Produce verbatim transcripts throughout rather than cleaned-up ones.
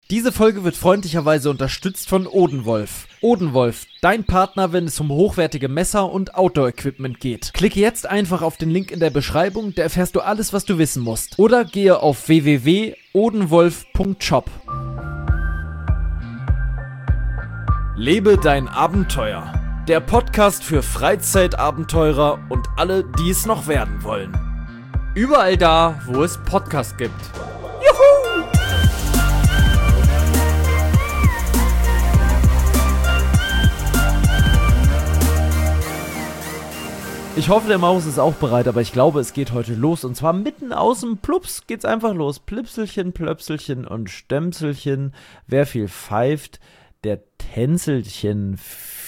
Diese Folge wird freundlicherweise unterstützt von Odenwolf. Odenwolf, dein Partner, wenn es um hochwertige Messer und Outdoor-Equipment geht. Klicke jetzt einfach auf den Link in der Beschreibung, da erfährst du alles, was du wissen musst. Oder gehe auf w w w punkt odenwolf punkt shop. Lebe dein Abenteuer. Der Podcast für Freizeitabenteurer und alle, die es noch werden wollen. Überall da, wo es Podcasts gibt. Juhu! Ich hoffe, der Maus ist auch bereit, aber ich glaube, es geht heute los. Und zwar mitten aus dem Plups geht's einfach los. Plipselchen, Plöpselchen und Stömselchen. Wer viel pfeift, der Tänzelchen.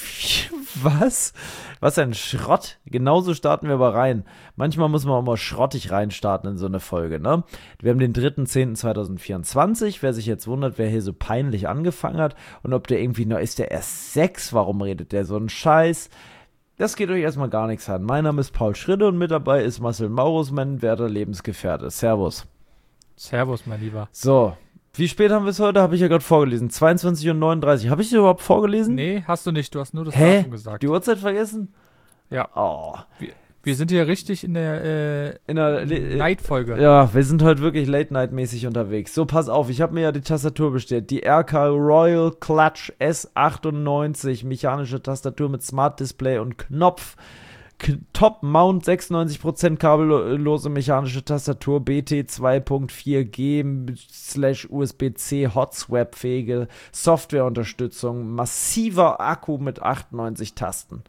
Was? Was ein Schrott. Genauso starten wir aber rein. Manchmal muss man auch mal schrottig reinstarten in so eine Folge, ne? Wir haben den dritten zehnten zweitausendvierundzwanzig. Wer sich jetzt wundert, wer hier so peinlich angefangen hat und ob der irgendwie, na, ist der erst sechs? Warum redet der so einen Scheiß? Das geht euch erstmal gar nichts an. Mein Name ist Paul Schritte und mit dabei ist Marcel Maurus, mein werter Lebensgefährte. Servus. Servus, mein Lieber. So, wie spät haben wir es heute? Habe ich ja gerade vorgelesen. zweiundzwanzig Uhr neununddreißig. Habe ich es überhaupt vorgelesen? Nee, hast du nicht. Du hast nur das Hä? Datum gesagt. Die Uhrzeit vergessen? Ja. Oh. Wir, wir sind hier richtig in der, äh, in der Le- Night-Folge. Ja, wir sind heute wirklich Late-Night-mäßig unterwegs. So, pass auf, ich habe mir ja die Tastatur bestellt. Die R K Royal Clutch S achtundneunzig. Mechanische Tastatur mit Smart Display und Knopf. K- Top Mount, sechsundneunzig Prozent kabellose mechanische Tastatur, B T zwei Punkt vier G slash U S B C Hot-Swap-fähige Softwareunterstützung, massiver Akku mit achtundneunzig Tasten.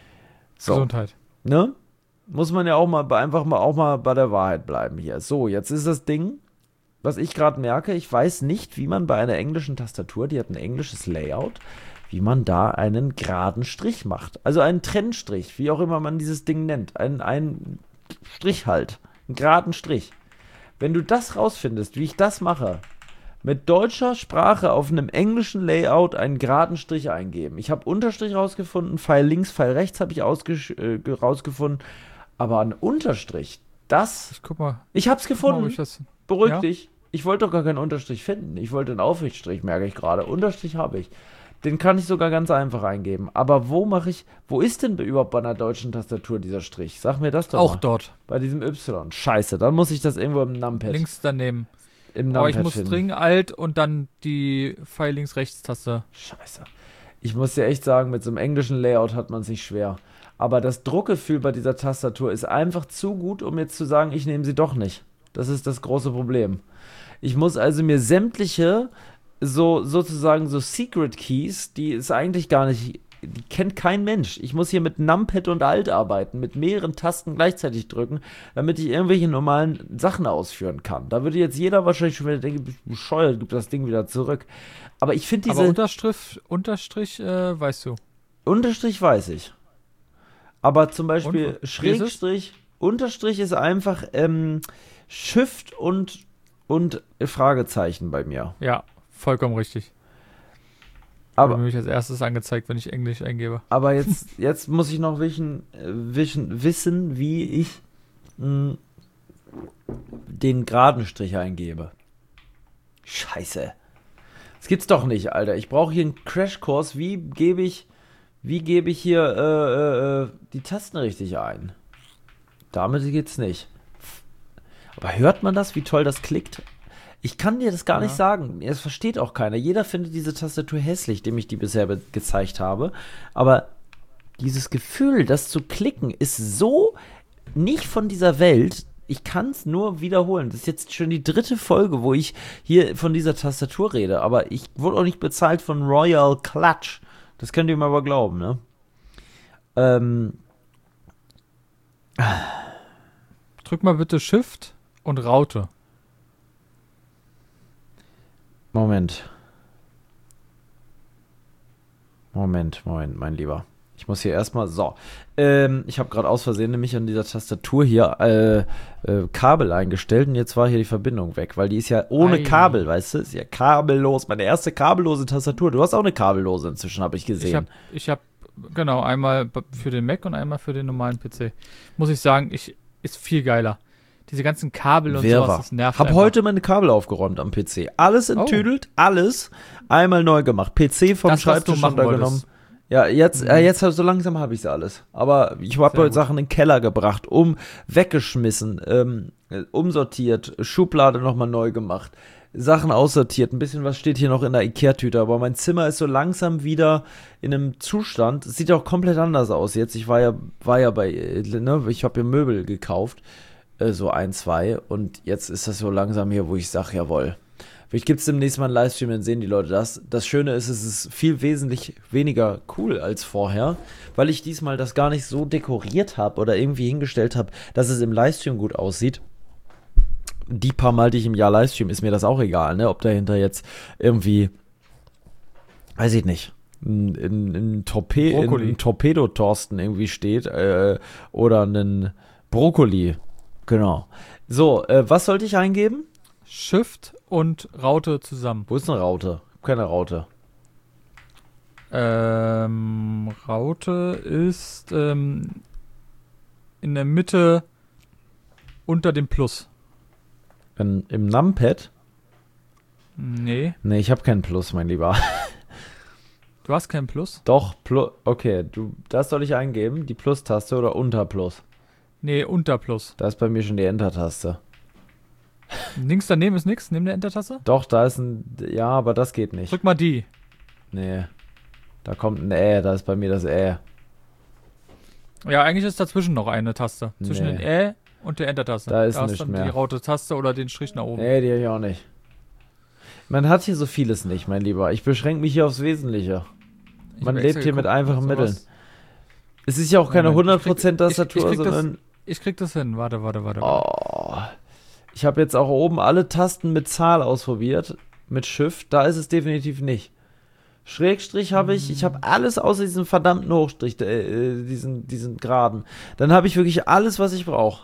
So. Gesundheit. Ne? Muss man ja auch mal einfach mal auch mal bei der Wahrheit bleiben hier. So, jetzt ist das Ding, was ich gerade merke, ich weiß nicht, wie man bei einer englischen Tastatur, die hat ein englisches Layout, wie man da einen geraden Strich macht. Also einen Trennstrich, wie auch immer man dieses Ding nennt. Ein, ein Strich halt. Einen geraden Strich. Wenn du das rausfindest, wie ich das mache, mit deutscher Sprache auf einem englischen Layout einen geraden Strich eingeben. Ich habe Unterstrich rausgefunden, Pfeil links, Pfeil rechts habe ich ausgesch- äh, rausgefunden. Aber ein Unterstrich, das... Ich guck mal. Ich hab's gefunden. Mal, ich das, Beruhig ja? dich. Ich wollte doch gar keinen Unterstrich finden. Ich wollte einen Aufrichtstrich, merke ich gerade. Unterstrich habe ich. Den kann ich sogar ganz einfach eingeben. Aber wo mache ich... Wo ist denn überhaupt bei einer deutschen Tastatur dieser Strich? Sag mir das doch Auch mal. dort. Bei diesem Y. Scheiße, dann muss ich das irgendwo im Numpad. Links daneben. Im Aber Numpad ich muss finden. dringend Alt und dann die Pfeil links rechts Taste. Scheiße. Ich muss dir echt sagen, mit so einem englischen Layout hat man es nicht schwer. Aber das Druckgefühl bei dieser Tastatur ist einfach zu gut, um jetzt zu sagen, ich nehme sie doch nicht. Das ist das große Problem. Ich muss also mir sämtliche, so sozusagen so Secret Keys, die ist eigentlich gar nicht, die kennt kein Mensch. Ich muss hier mit Numpad und Alt arbeiten, mit mehreren Tasten gleichzeitig drücken, damit ich irgendwelche normalen Sachen ausführen kann. Da würde jetzt jeder wahrscheinlich schon wieder denken, bist du bescheuert, gib das Ding wieder zurück. Aber ich finde diese... Aber Unterstrich, Unterstrich äh, weißt du. Unterstrich weiß ich. Aber zum Beispiel Und, Schrägstrich, Unterstrich ist einfach ähm, Shift und, und Fragezeichen bei mir. Ja, vollkommen richtig. Aber, Wird mir als erstes angezeigt, wenn ich Englisch eingebe. aber jetzt, jetzt muss ich noch wissen, wissen, wissen wie ich mh, den geraden Strich eingebe. Scheiße. Das gibt's doch nicht, Alter. Ich brauche hier einen Crashkurs. Wie gebe ich, wie gebe ich hier äh, äh, die Tasten richtig ein? Damit geht's nicht. Aber hört man das, wie toll das klickt? Ich kann dir das gar Ja. nicht sagen. Es versteht auch keiner. Jeder findet diese Tastatur hässlich, dem ich die bisher be- gezeigt habe. Aber dieses Gefühl, das zu klicken, ist so nicht von dieser Welt. Ich kann es nur wiederholen. Das ist jetzt schon die dritte Folge, wo ich hier von dieser Tastatur rede. Aber ich wurde auch nicht bezahlt von Royal Clutch. Das könnt ihr mir aber glauben, ne? Ähm. Drück mal bitte Shift und Raute. Moment. Moment, Moment, mein Lieber. Ich muss hier erstmal, so. Ähm, ich habe gerade aus Versehen nämlich an dieser Tastatur hier äh, äh, Kabel eingestellt und jetzt war hier die Verbindung weg, weil die ist ja ohne Ei. Kabel, weißt du? Ist ja kabellos. Meine erste kabellose Tastatur. Du hast auch eine kabellose inzwischen, habe ich gesehen. Ich habe, ich hab, genau, einmal b- für den Mac und einmal für den normalen P C. Muss ich sagen, ich, ist viel geiler. diese ganzen Kabel und Wirrwarr. sowas, das nervt Hab einfach. heute meine Kabel aufgeräumt am P C. Alles enttüdelt, oh. alles einmal neu gemacht. P C vom das, Schreibtisch runtergenommen. Ja, jetzt, mhm. äh, jetzt so langsam habe ich es alles. Aber ich habe heute gut. Sachen in den Keller gebracht, um weggeschmissen, ähm, umsortiert, Schublade nochmal neu gemacht, Sachen aussortiert. Ein bisschen was steht hier noch in der Ikea-Tüte, aber mein Zimmer ist so langsam wieder in einem Zustand. Es sieht auch komplett anders aus jetzt. Ich war ja, war ja bei, ne, ich habe ja Möbel gekauft, äh, so ein, zwei. Und jetzt ist das so langsam hier, wo ich sage, jawohl. Vielleicht gibt es demnächst mal einen Livestream, dann sehen die Leute das. Das Schöne ist, es ist viel wesentlich weniger cool als vorher, weil ich diesmal das gar nicht so dekoriert habe oder irgendwie hingestellt habe, dass es im Livestream gut aussieht. Die paar Mal, die ich im Jahr Livestream, ist mir das auch egal, ne? Ob dahinter jetzt irgendwie, weiß ich nicht, ein, ein, ein, Torpe- ein Torpedo-Torsten irgendwie steht äh, oder ein Brokkoli. Genau. So, äh, was sollte ich eingeben? Shift und Raute zusammen. Wo ist eine Raute? Keine Raute. Ähm, Raute ist ähm, in der Mitte unter dem Plus. In, Im Numpad? Nee. Nee, ich habe keinen Plus, mein Lieber. Du hast keinen Plus? Doch, Plus. Okay, du, das soll ich eingeben? Die Plus-Taste oder unter Plus? Nee, unter Plus. Da ist bei mir schon die Enter-Taste. Links daneben ist nichts, neben der Enter-Taste? Doch, da ist ein, ja, aber das geht nicht. Drück mal die. Nee, da kommt ein Ä, da ist bei mir das Ä. Ja, eigentlich ist dazwischen noch eine Taste. Zwischen Nee. den Ä und der Enter-Taste. Da ist da nicht ist dann mehr. die Raute-Taste oder den Strich nach oben. Nee, die habe ich auch nicht. Man hat hier so vieles nicht, mein Lieber. Ich beschränke mich hier aufs Wesentliche. Ich Man hab lebt extra hier mit geguckt, einfachen sowas. Mitteln. Es ist ja auch keine Moment, hundert Prozent ich krieg- Tastatur, ich- ich krieg das- sondern... Ich krieg das hin. Warte, warte, warte. Oh. Ich habe jetzt auch oben alle Tasten mit Zahl ausprobiert, mit Shift. Da ist es definitiv nicht. Schrägstrich habe ich, ich habe alles außer diesem verdammten Hochstrich, äh, diesen, diesen Geraden. Dann habe ich wirklich alles, was ich brauche.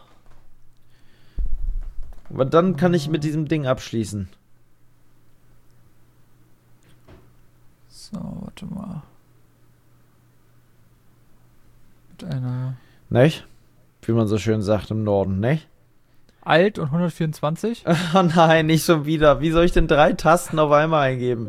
Aber dann kann ich mit diesem Ding abschließen. So, warte mal. Mit einer Nicht? Wie man so schön sagt im Norden, nicht? Alt und hundertvierundzwanzig. Oh nein, nicht schon wieder. Wie soll ich denn drei Tasten auf einmal eingeben?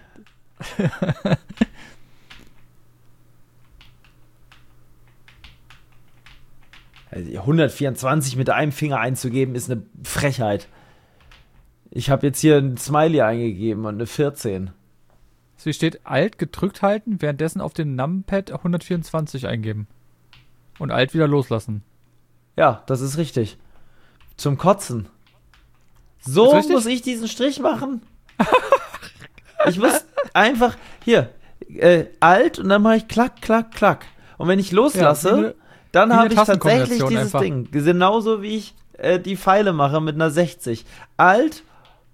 Also hundertvierundzwanzig mit einem Finger einzugeben, ist eine Frechheit. Ich habe jetzt hier ein Smiley eingegeben und eine vierzehn. So, hier steht Alt gedrückt halten, währenddessen auf dem Numpad hundertvierundzwanzig eingeben. Und Alt wieder loslassen. Ja, das ist richtig. Zum Kotzen. So Ist richtig? muss ich diesen Strich machen? Ich muss einfach, hier, äh, Alt und dann mache ich klack, klack, klack. Und wenn ich loslasse, Ja, wie eine- dann wie eine habe ich tatsächlich Tastenkombination dieses einfach. Ding. Genauso wie ich äh, die Pfeile mache mit einer sechzig. Alt.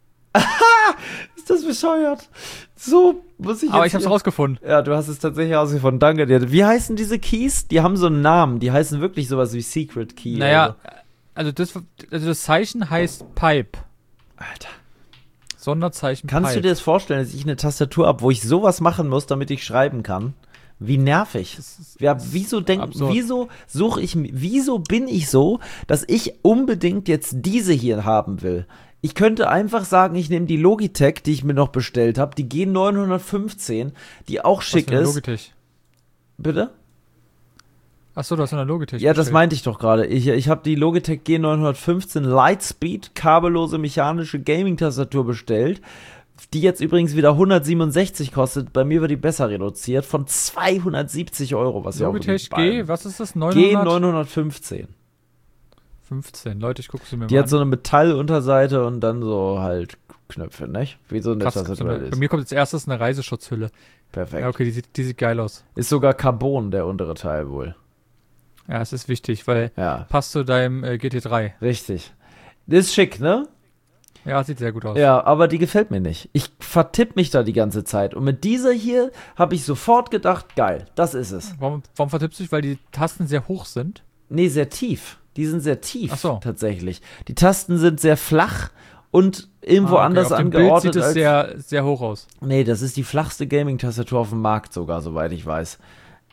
Ist das bescheuert? So muss ich jetzt Aber ich hab's hier- rausgefunden. Ja, du hast es tatsächlich rausgefunden. Danke dir. Wie heißen diese Keys? Die haben so einen Namen. Die heißen wirklich sowas wie Secret Key. Naja, oder also das, also das Zeichen heißt Pipe. so. Alter. Sonderzeichen Kannst Pipe. du dir das vorstellen, dass ich eine Tastatur habe, wo ich sowas machen muss, damit ich schreiben kann? Wie nervig. Das ist- Ja, das ist wieso denk, absurd. wieso suche ich, mi- wieso bin ich so, dass ich unbedingt jetzt diese hier haben will? Ich könnte einfach sagen, ich nehme die Logitech, die ich mir noch bestellt habe, die G neunhundertfünfzehn, die auch Was schick für eine ist. Logitech? Bitte? Achso, du hast eine Logitech Ja, das bestellt. meinte ich doch gerade. Ich, ich habe die Logitech G neunhundertfünfzehn Lightspeed kabellose mechanische Gaming-Tastatur bestellt, die jetzt übrigens wieder hundertsiebenundsechzig kostet. Bei mir wird die besser reduziert von zweihundertsiebzig Euro, was ja auch Logitech wirklich G, bei- was ist das? G neunhundert? neunhundertfünfzehn. fünfzehn. Leute, ich gucke sie mir Die mal hat so eine Metallunterseite und dann so halt Knöpfe, nicht? Wie so eine Krass, so Tastatur eine, ist. bei mir kommt als erstes eine Reiseschutzhülle. Perfekt. Ja, okay, die sieht, die sieht geil aus. Ist sogar Carbon, der untere Teil wohl. Ja, es ist wichtig, weil Ja, passt zu deinem äh, G T drei. richtig. Das ist schick, ne? Ja, sieht sehr gut aus. Ja, aber die gefällt mir nicht. Ich vertipp mich da die ganze Zeit. Und mit dieser hier habe ich sofort gedacht, geil, das ist es. Warum, warum vertippst du dich? Weil die Tasten sehr hoch sind. Nee, sehr tief. Die sind sehr tief, Ach so. tatsächlich. Die Tasten sind sehr flach und irgendwo Ah, okay. anders Auf dem Bild angeordnet. sieht es als, sehr, sehr hoch aus. nee, das ist die flachste Gaming-Tastatur auf dem Markt sogar, soweit ich weiß.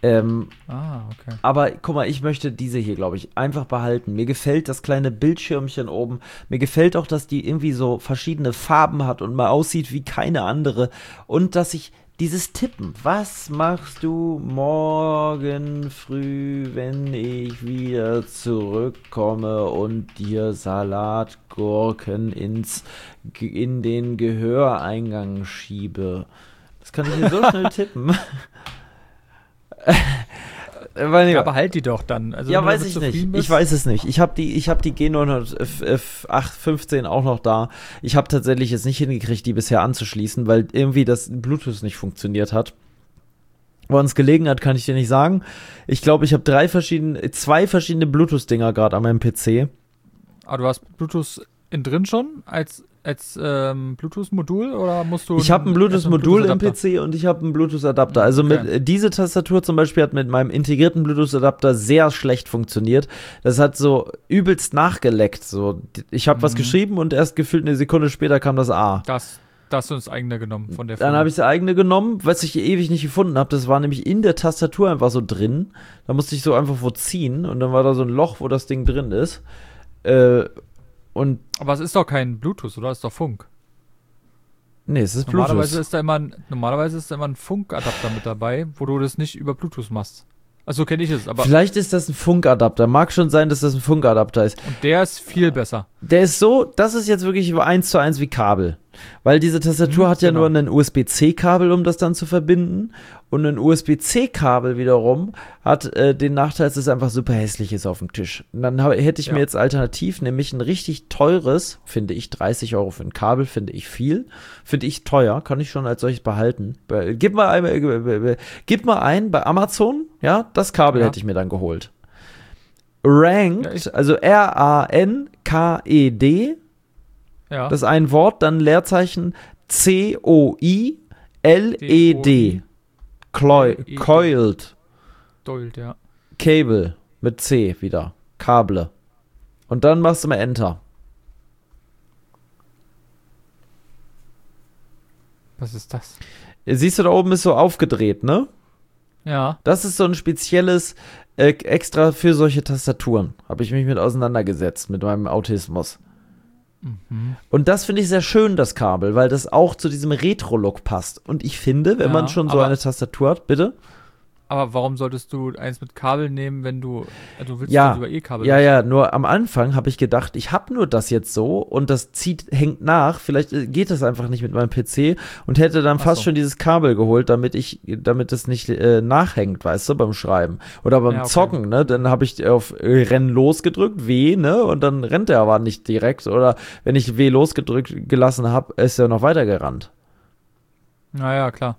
Ähm, Ah, okay. aber guck mal, ich möchte diese hier, glaube ich, einfach behalten. Mir gefällt das kleine Bildschirmchen oben. Mir gefällt auch, dass die irgendwie so verschiedene Farben hat und mal aussieht wie keine andere. Und dass ich dieses Tippen, was machst du morgen früh, wenn ich wieder zurückkomme und dir Salatgurken ins, in den Gehöreingang schiebe? Das kann ich hier so schnell tippen. Weil, Ja, aber halt die doch dann. Also, ja, wenn du weiß damit ich zufrieden nicht. bist- Ich weiß es nicht. Ich habe die, ich hab die G neun fünfzehn auch noch da. Ich habe tatsächlich es nicht hingekriegt, die bisher anzuschließen, weil irgendwie das Bluetooth nicht funktioniert hat. Woran es gelegen hat, kann ich dir nicht sagen. Ich glaube, ich habe drei verschiedene, zwei verschiedene Bluetooth-Dinger gerade an meinem P C. Ah, du hast Bluetooth in drin schon als, als ähm, Bluetooth-Modul oder musst du. Ich habe ein erst Bluetooth-Modul im Bluetooth-Adapter? P C und ich habe einen Bluetooth-Adapter. Also Okay. mit äh, diese Tastatur zum Beispiel hat mit meinem integrierten Bluetooth-Adapter sehr schlecht funktioniert. Das hat so übelst nachgeleckt. So, ich habe was Mhm. geschrieben und erst gefühlt eine Sekunde später kam das A. Das, das hast du ins eigene genommen von der Dann habe ich das eigene genommen, was ich ewig nicht gefunden habe. Das war nämlich in der Tastatur einfach so drin. Da musste ich so einfach wo ziehen und dann war da so ein Loch, wo das Ding drin ist. Äh, und Aber es ist doch kein Bluetooth, oder? Es ist doch Funk. nee, es ist Normalerweise Bluetooth. ist da immer ein, normalerweise ist da immer ein Funkadapter mit dabei, wo du das nicht über Bluetooth machst. Also kenne ich es, aber Vielleicht ist das ein Funkadapter. Mag schon sein, dass das ein Funkadapter ist. und der ist viel besser. Der ist so, das ist jetzt wirklich eins zu eins wie Kabel. Weil diese Tastatur Mhm, hat ja genau. nur ein U S B C-Kabel, um das dann zu verbinden. Und ein U S B C-Kabel wiederum hat äh, den Nachteil, dass es einfach super hässlich ist auf dem Tisch. Und dann hab, hätte ich Ja. mir jetzt alternativ nämlich ein richtig teures, finde ich, dreißig Euro für ein Kabel, finde ich viel. Finde ich teuer, kann ich schon als solches behalten. Bei, gib, mal ein, äh, gib mal ein bei Amazon, ja, das Kabel Ja. hätte ich mir dann geholt. Ranked, Ja, ich- also R A N K E D, Ja. das ist ein Wort, dann Leerzeichen C O I L E D. Cloi- L E D. Coiled Dold, ja. Cable mit C wieder. Kable. Und dann machst du mal Enter. Was ist das? Siehst du, da oben ist so aufgedreht, ne? Ja. Das ist so ein spezielles äh, extra für solche Tastaturen. Habe ich mich mit auseinandergesetzt, mit meinem Autismus. Mhm. Und das finde ich sehr schön, das Kabel, weil das auch zu diesem Retro-Look passt. Und ich finde, wenn Ja, man schon so aber- eine Tastatur hat, bitte? Aber warum solltest du eins mit Kabel nehmen, wenn du. Also du willst Ja, das über E-Kabel. ja, ja, nur am Anfang habe ich gedacht, ich habe nur das jetzt so und das zieht, hängt nach. Vielleicht äh, geht das einfach nicht mit meinem P C und hätte dann Ach fast so. schon dieses Kabel geholt, damit ich, damit es nicht äh, nachhängt, weißt du, beim Schreiben. Oder beim Ja, okay. Zocken, ne? Dann habe ich auf äh, Renn losgedrückt, W, ne? Und dann rennt er aber nicht direkt. Oder wenn ich W losgedrückt gelassen habe, ist er noch weiter gerannt. Naja, klar.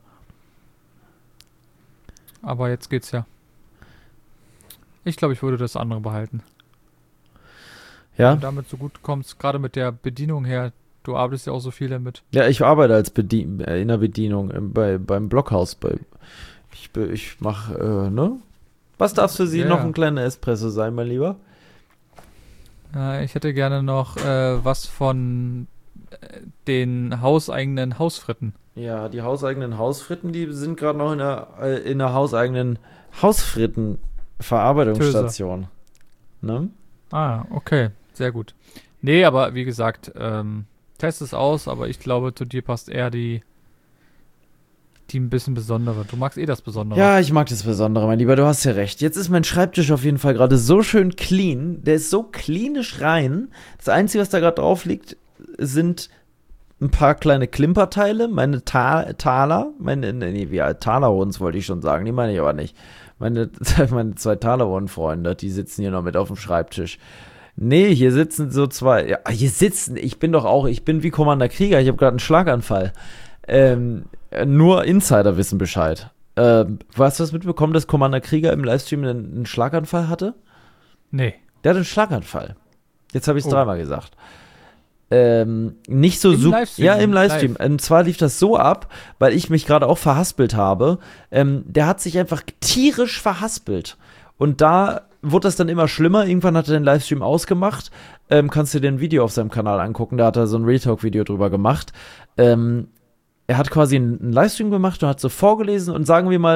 Aber jetzt geht's ja. Ich glaube, ich würde das andere behalten. Ja? Wenn du damit so gut kommst, gerade mit der Bedienung her. Du arbeitest ja auch so viel damit. Ja, ich arbeite als Bedien äh, in der Bedienung äh, bei, beim Blockhaus. Bei, ich be- ich mache, äh, ne? Was darf für Sie Ja, noch ja. ein kleiner Espresso sein, mein Lieber? Äh, ich hätte gerne noch äh, was von äh, den hauseigenen Hausfritten. Ja, die hauseigenen Hausfritten, die sind gerade noch in der, äh, in der hauseigenen Hausfritten-Verarbeitungsstation. Ne? Ah, okay. Sehr gut. Nee, aber wie gesagt, ähm, test es aus, aber ich glaube, zu dir passt eher die, die ein bisschen besondere. Du magst eh das Besondere. Ja, ich mag das Besondere, mein Lieber, du hast ja recht. Jetzt ist mein Schreibtisch auf jeden Fall gerade so schön clean. Der ist so klinisch rein. Das Einzige, was da gerade drauf liegt, sind ein paar kleine Klimperteile, meine Ta Taler, meine, nee, wie Talerons wollte ich schon sagen, die meine ich aber nicht. Meine, meine zwei Taleron-Freunde, die sitzen hier noch mit auf dem Schreibtisch. Nee, hier sitzen so zwei, ja, hier sitzen, ich bin doch auch, ich bin wie Commander Krieger, ich habe gerade einen Schlaganfall. Ähm, nur Insider wissen Bescheid. Ähm, hast du das mitbekommen, dass Commander Krieger im Livestream einen, einen Schlaganfall hatte? Nee. Der hatte einen Schlaganfall. Jetzt habe ich es Oh. dreimal gesagt. Ähm, nicht so Im super. Livestream? Ja, im Livestream. Live? Und zwar lief das so ab, weil ich mich gerade auch verhaspelt habe. Ähm, der hat sich einfach tierisch verhaspelt. Und da wurde das dann immer schlimmer. Irgendwann hat er den Livestream ausgemacht. Ähm, kannst du dir ein Video auf seinem Kanal angucken. Da hat er so ein Retalk-Video drüber gemacht. Ähm, er hat quasi einen, einen Livestream gemacht und hat so vorgelesen. Und sagen wir mal,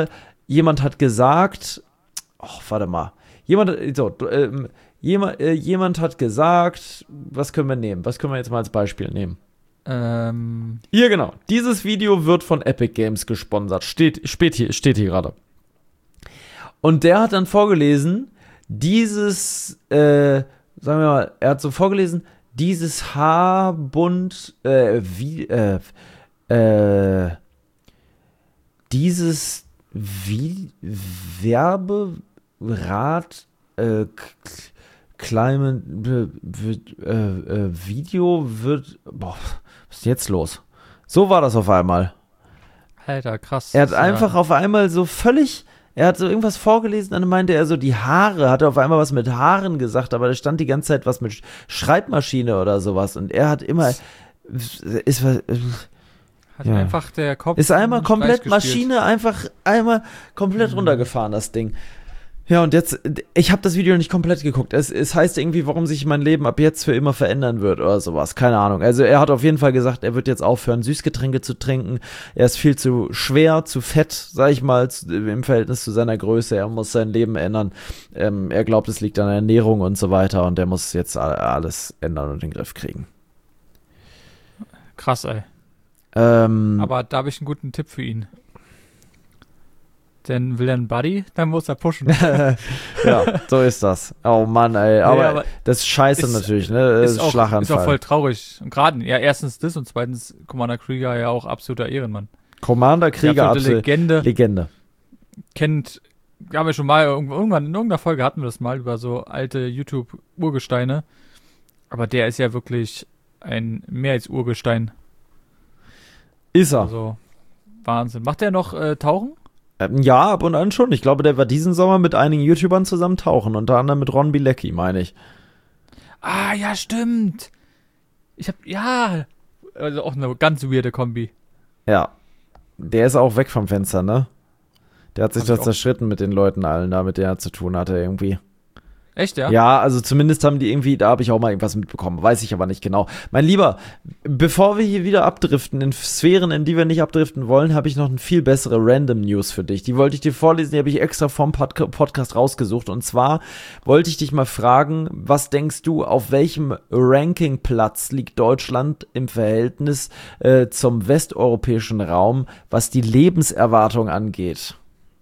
jemand hat gesagt, oh, warte mal, jemand, so, ähm, jemand, äh, jemand hat gesagt, was können wir nehmen? Was können wir jetzt mal als Beispiel nehmen? Ähm. Hier, genau. Dieses Video wird von Epic Games gesponsert. Steht, steht hier, steht hier gerade. Und der hat dann vorgelesen, dieses, äh, sagen wir mal, er hat so vorgelesen, dieses Haarbund, äh, wie, äh, äh, dieses wie, Werberad, äh, Climate, äh, äh, Video wird, boah, was ist jetzt los? So war das auf einmal. Alter, krass. Er hat Ja. einfach auf einmal so völlig, er hat so irgendwas vorgelesen, dann meinte er so, die Haare, hat er auf einmal was mit Haaren gesagt, aber da stand die ganze Zeit was mit Schreibmaschine oder sowas und er hat immer, ist, Hat ja. einfach der Kopf. ist einmal einen komplett Streich gespielt. Maschine, einfach einmal komplett Mhm. runtergefahren, das Ding. Ja, und jetzt, ich habe das Video nicht komplett geguckt. Es, es heißt irgendwie, warum sich mein Leben ab jetzt für immer verändern wird oder sowas. Keine Ahnung. Also er hat auf jeden Fall gesagt, er wird jetzt aufhören, Süßgetränke zu trinken. Er ist viel zu schwer, zu fett, sag ich mal, im Verhältnis zu seiner Größe. Er muss sein Leben ändern. Ähm, er glaubt, es liegt an der Ernährung und so weiter. Und er muss jetzt alles ändern und in den Griff kriegen. Krass, ey. Ähm, Aber da habe ich einen guten Tipp für ihn. Denn will er einen Buddy, dann muss er pushen. ja, so ist das. Oh Mann, ey. Aber, Nee, aber das ist scheiße ist- natürlich, ne? Das ist, ist auch, Schlaganfall. ist auch voll traurig. Und gerade, ja, erstens das und zweitens Commander Krieger ja auch absoluter Ehrenmann. Commander Die Krieger, absolute absolut. Legende. Legende. Kennt, haben wir schon mal, irgendwann in irgendeiner Folge hatten wir das mal über so alte YouTube-Urgesteine. Aber der ist ja wirklich ein mehr als Urgestein. Ist er. Also, Wahnsinn. Macht der noch äh, Tauchen? Ähm, ja, ab und an schon. Ich glaube, der war diesen Sommer mit einigen YouTubern zusammen tauchen. Unter anderem mit Ron Bilecki, meine ich. Ah, ja, stimmt. Ich hab, ja. Also auch eine ganz weirde Kombi. Ja. Der ist auch weg vom Fenster, ne? Der hat sich Hab da ich auch. zerschritten mit den Leuten allen da, mit denen er zu tun hatte irgendwie. Echt, ja? Ja, also zumindest haben die irgendwie, da habe ich auch mal irgendwas mitbekommen, weiß ich aber nicht genau. Mein Lieber, bevor wir hier wieder abdriften in Sphären, in die wir nicht abdriften wollen, habe ich noch eine viel bessere Random News für dich. Die wollte ich dir vorlesen, die habe ich extra vom Pod- Podcast rausgesucht. Und zwar wollte ich dich mal fragen, was denkst du, auf welchem Rankingplatz liegt Deutschland im Verhältnis äh, zum westeuropäischen Raum, was die Lebenserwartung angeht?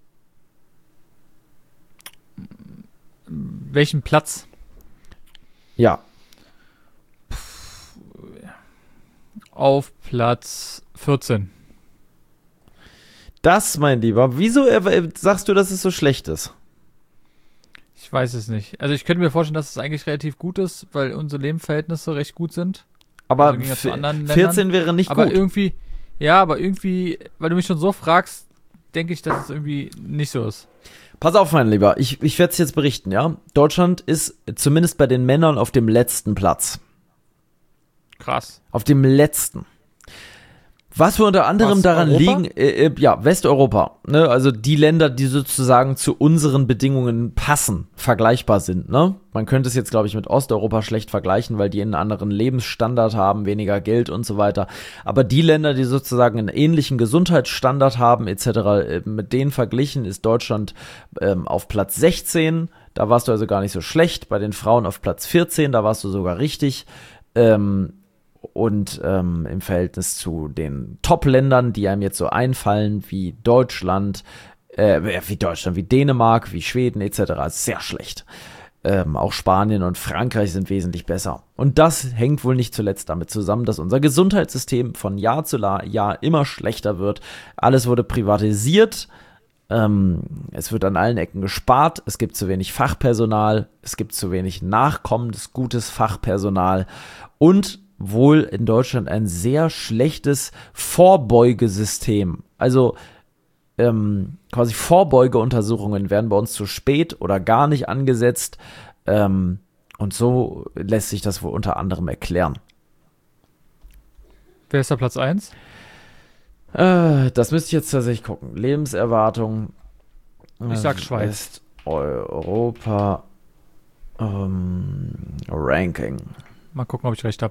Welchen Platz? Ja. Auf Platz vierzehn. Das, mein Lieber, wieso äh, sagst du, dass es so schlecht ist? Ich weiß es nicht. Also ich könnte mir vorstellen, dass es eigentlich relativ gut ist, weil unsere Lebensverhältnisse recht gut sind. Aber Also ging ja zu anderen Ländern. vierzehn wäre nicht Aber gut. irgendwie, ja, aber irgendwie, weil du mich schon so fragst, denke ich, dass es irgendwie nicht so ist. Pass auf, mein Lieber, ich, ich werde es jetzt berichten, ja. Deutschland ist zumindest bei den Männern auf dem letzten Platz. Krass. Auf dem letzten. Was wir unter anderem Was, daran Europa? liegen, äh, äh, ja, Westeuropa, ne, also die Länder, die sozusagen zu unseren Bedingungen passen, vergleichbar sind, ne. Man könnte es jetzt, glaube ich, mit Osteuropa schlecht vergleichen, weil die einen anderen Lebensstandard haben, weniger Geld und so weiter. Aber die Länder, die sozusagen einen ähnlichen Gesundheitsstandard haben, et cetera, äh, mit denen verglichen ist Deutschland ähm, auf Platz sechzehn. Da warst du also gar nicht so schlecht. Bei den Frauen auf Platz vierzehn, da warst du sogar richtig. Ähm, Und ähm, im Verhältnis zu den Top-Ländern, die einem jetzt so einfallen, wie Deutschland, äh, wie Deutschland, wie Dänemark, wie Schweden et cetera, ist sehr schlecht. Ähm, auch Spanien und Frankreich sind wesentlich besser. Und das hängt wohl nicht zuletzt damit zusammen, dass unser Gesundheitssystem von Jahr zu Jahr immer schlechter wird. Alles wurde privatisiert. Ähm, es wird an allen Ecken gespart. Es gibt zu wenig Fachpersonal. Es gibt zu wenig nachkommendes, gutes Fachpersonal. Und wohl in Deutschland ein sehr schlechtes Vorbeugesystem. Also ähm, quasi Vorbeugeuntersuchungen werden bei uns zu spät oder gar nicht angesetzt. Ähm, und so lässt sich das wohl unter anderem erklären. Wer ist da Platz eins? Äh, das müsste ich jetzt tatsächlich gucken. Lebenserwartung. Ich sag Schweiz. Westeuropa ähm, Ranking. Mal gucken, ob ich recht habe.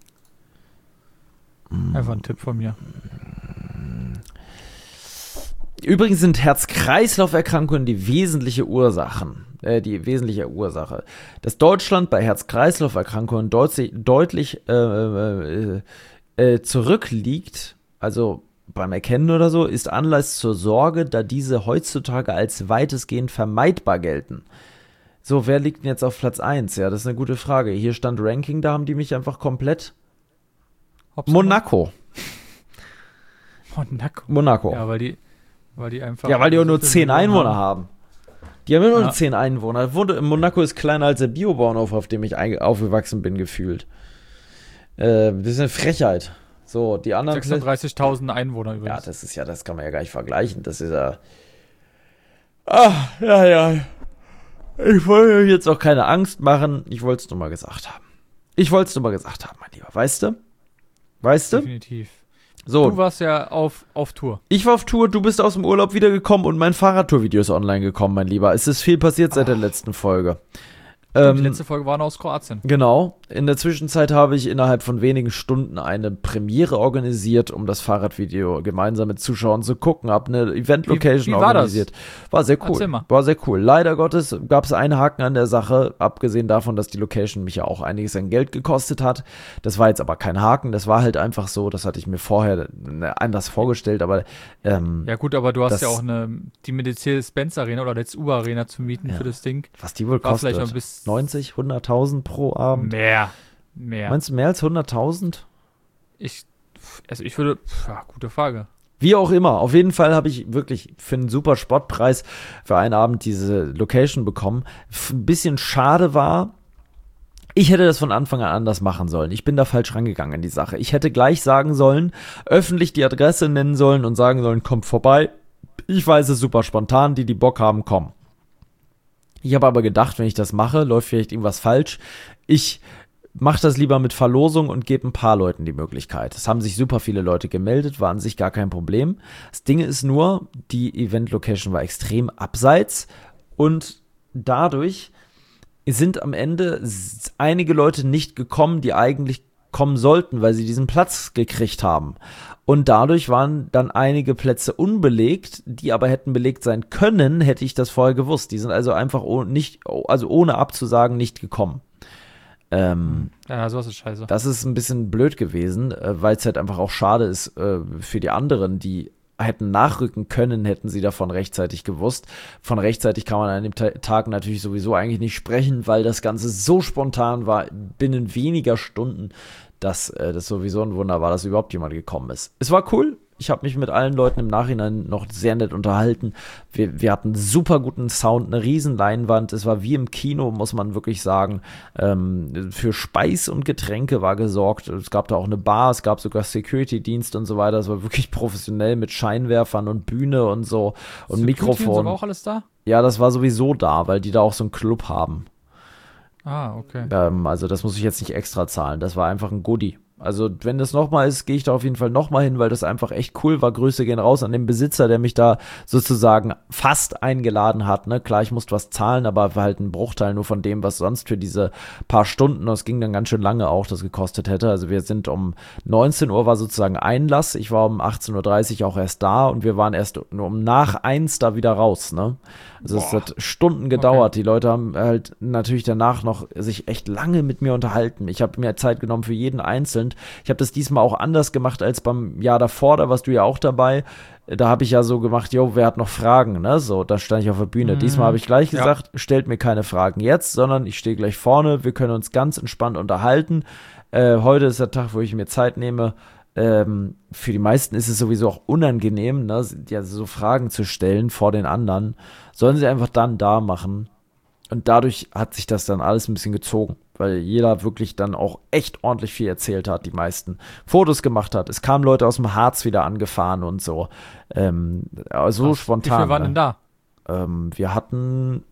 Einfach ein Tipp von mir. Übrigens sind Herz-Kreislauf-Erkrankungen die wesentliche Ursachen, äh, die wesentliche Ursache. Dass Deutschland bei Herz-Kreislauf-Erkrankungen deutlich, deutlich äh, äh, äh, zurückliegt, also beim Erkennen oder so, ist Anlass zur Sorge, da diese heutzutage als weitestgehend vermeidbar gelten. So, wer liegt denn jetzt auf Platz eins? Ja, das ist eine gute Frage. Hier stand Ranking, da haben die mich einfach komplett... Hoppsa. Monaco. Monaco. Monaco. Ja, weil die, weil die einfach... Ja, weil die auch so nur viele zehn Millionen Einwohner haben. haben. Die haben immer nur Ja. zehn Einwohner. Wohnt- Monaco ist kleiner als der Biobauernhof, auf dem ich einge- aufgewachsen bin, gefühlt. Äh, das ist eine Frechheit. So, die anderen... sechsunddreißigtausend Einwohner übrigens. Ja, das ist ja, das kann man ja gar nicht vergleichen. Das ist ja... Ah, ja, ja. Ich wollte euch jetzt auch keine Angst machen. Ich wollte es nur mal gesagt haben. Ich wollte es nur mal gesagt haben, mein Lieber. Weißt du? Weißt du? Definitiv. So, Du warst ja auf, auf Tour. ich war auf Tour, du bist aus dem Urlaub wiedergekommen und mein Fahrradtour-Video ist online gekommen, mein Lieber. Es ist viel passiert seit der letzten Folge. die Ähm, letzte Folge war noch aus Kroatien. Genau. In der Zwischenzeit habe ich innerhalb von wenigen Stunden eine Premiere organisiert, um das Fahrradvideo gemeinsam mit Zuschauern zu gucken. Habe eine Event-Location Wie- wie war das? organisiert. War sehr cool. Erzähl mal. War sehr cool. Leider Gottes gab es einen Haken an der Sache, abgesehen davon, dass die Location mich ja auch einiges an Geld gekostet hat. Das war jetzt aber kein Haken. Das war halt einfach so. Das hatte ich mir vorher äh, anders vorgestellt, aber ähm, Ja gut, aber du hast das- ja auch eine, die Mercedes-Benz-Arena oder jetzt Uber-Arena zu mieten Ja. für das Ding. was die wohl War vielleicht kostet? noch bis neunzig, hunderttausend pro Abend? mehr. Mehr. Meinst du mehr als hunderttausend? Ich, also ich würde, pf, ja, gute Frage. Wie auch immer, auf jeden Fall habe ich wirklich für einen super Spottpreis für einen Abend diese Location bekommen. F- Ein bisschen schade war, ich hätte das von Anfang an anders machen sollen. Ich bin da falsch rangegangen in die Sache. Ich hätte gleich sagen sollen, öffentlich die Adresse nennen sollen und sagen sollen, kommt vorbei. Ich weiß es super spontan, die, die Bock haben, kommen. Ich habe aber gedacht, wenn ich das mache, läuft vielleicht irgendwas falsch. Ich mache das lieber mit Verlosung und gebe ein paar Leuten die Möglichkeit. Es haben sich super viele Leute gemeldet, war an sich gar kein Problem. Das Ding ist nur, die Event-Location war extrem abseits und dadurch sind am Ende s- einige Leute nicht gekommen, die eigentlich kommen sollten, weil sie diesen Platz gekriegt haben. Und dadurch waren dann einige Plätze unbelegt, die aber hätten belegt sein können, hätte ich das vorher gewusst. Die sind also einfach oh, nicht, also ohne abzusagen nicht gekommen. Ähm, Ja, sowas ist scheiße. das ist ein bisschen blöd gewesen, äh, weil es halt einfach auch schade ist äh, für die anderen, die hätten nachrücken können, hätten sie davon rechtzeitig gewusst. Von rechtzeitig kann man an dem Ta- Tag natürlich sowieso eigentlich nicht sprechen, weil das Ganze so spontan war, binnen weniger Stunden, dass äh, das sowieso ein Wunder war, dass überhaupt jemand gekommen ist. Es war cool. Ich habe mich mit allen Leuten im Nachhinein noch sehr nett unterhalten. Wir, wir hatten super guten Sound, eine riesen Leinwand. Es war wie im Kino, muss man wirklich sagen. Ähm, für Speis und Getränke war gesorgt. Es gab da auch eine Bar, es gab sogar Security-Dienst und so weiter. Es war wirklich professionell mit Scheinwerfern und Bühne und so und Security Mikrofon. war auch alles da? Ja, das war sowieso da, weil die da auch so einen Club haben. Ah, okay. Ähm, also das muss ich jetzt nicht extra zahlen. Das war einfach ein Goodie. Also wenn das nochmal ist, gehe ich da auf jeden Fall nochmal hin, weil das einfach echt cool war. Grüße gehen raus an den Besitzer, der mich da sozusagen fast eingeladen hat. Ne? Klar, ich musste was zahlen, aber war halt ein Bruchteil nur von dem, was sonst für diese paar Stunden, das ging dann ganz schön lange auch, das gekostet hätte. Also wir sind um neunzehn Uhr war sozusagen Einlass. Ich war um achtzehn Uhr dreißig auch erst da und wir waren erst nur um nach eins da wieder raus. Ne? Also es Boah. hat Stunden gedauert. Die Leute haben halt natürlich danach noch sich echt lange mit mir unterhalten. Ich habe mir Zeit genommen für jeden Einzelnen. Ich habe das diesmal auch anders gemacht als beim Jahr davor, da warst du ja auch dabei. Da habe ich ja so gemacht, jo, wer hat noch Fragen, ne? So, da stand ich auf der Bühne. Mhm. Diesmal habe ich gleich Ja. gesagt, stellt mir keine Fragen jetzt, sondern ich stehe gleich vorne, wir können uns ganz entspannt unterhalten. Äh, heute ist der Tag, wo ich mir Zeit nehme. Ähm, für die meisten ist es sowieso auch unangenehm, ne? Ja, so Fragen zu stellen vor den anderen. Sollen sie einfach dann da machen. Und dadurch hat sich das dann alles ein bisschen gezogen, weil jeder wirklich dann auch echt ordentlich viel erzählt hat, die meisten Fotos gemacht hat. Es kamen Leute aus dem Harz wieder angefahren und so. Ähm, so Krass. spontan. Wie viele waren ne? denn da? Ähm, wir hatten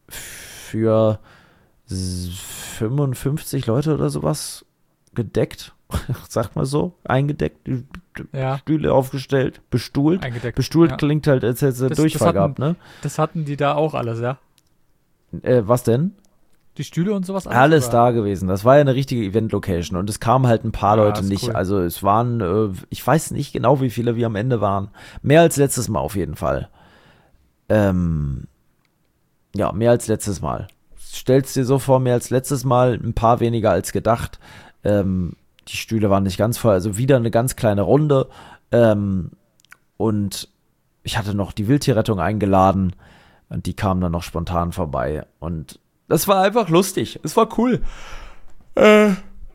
für s- fünfundfünfzig Leute oder sowas gedeckt, sag mal so, eingedeckt, die Ja, Stühle aufgestellt, bestuhlt. eingedeckt. Bestuhlt ja. klingt halt, als hätte sie Das- Durchfall das hatten- gehabt, ne? Das hatten die da auch alles, ja? Äh, was denn? die Stühle und sowas? Alles oder? da gewesen. Das war ja eine richtige Event-Location und es kamen halt ein paar Ja, Leute ist nicht. cool. Also es waren, äh, ich weiß nicht genau, wie viele wir am Ende waren. Mehr als letztes Mal auf jeden Fall. Ähm, ja, mehr als letztes Mal. Stellst dir so vor, mehr als letztes Mal, ein paar weniger als gedacht. Ähm, die Stühle waren nicht ganz voll, also wieder eine ganz kleine Runde. Ähm, und ich hatte noch die Wildtierrettung eingeladen und die kamen dann noch spontan vorbei. Und das war einfach lustig. Es war cool. Äh,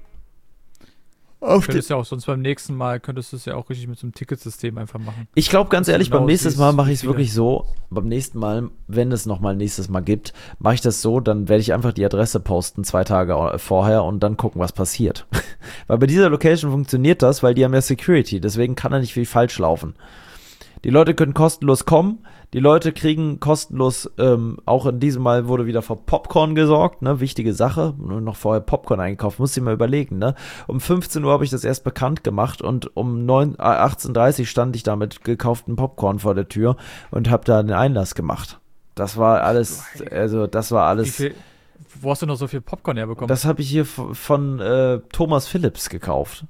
auf Könntest ja auch sonst beim nächsten Mal, könntest du es ja auch richtig mit so einem Ticketsystem einfach machen. Ich glaube, ganz Dass du ehrlich, genau beim nächsten siehst, Mal mache wie ich es viele. wirklich so. Beim nächsten Mal, wenn es nochmal nächstes Mal gibt, mache ich das so, dann werde ich einfach die Adresse posten, zwei Tage vorher und dann gucken, was passiert. Weil bei dieser Location funktioniert das, weil die haben ja Security, deswegen kann da nicht viel falsch laufen. Die Leute können kostenlos kommen, die Leute kriegen kostenlos, ähm, auch in diesem Mal wurde wieder für Popcorn gesorgt, ne, wichtige Sache, nur noch vorher Popcorn eingekauft, musst du dir mal überlegen, ne. Um fünfzehn Uhr habe ich das erst bekannt gemacht und um neun, äh, achtzehn Uhr dreißig stand ich da mit gekauften Popcorn vor der Tür und habe da den Einlass gemacht. Das war alles, also das war Wie alles, viel, wo hast du noch so viel Popcorn herbekommen? das habe ich hier von, von äh, Thomas Phillips gekauft.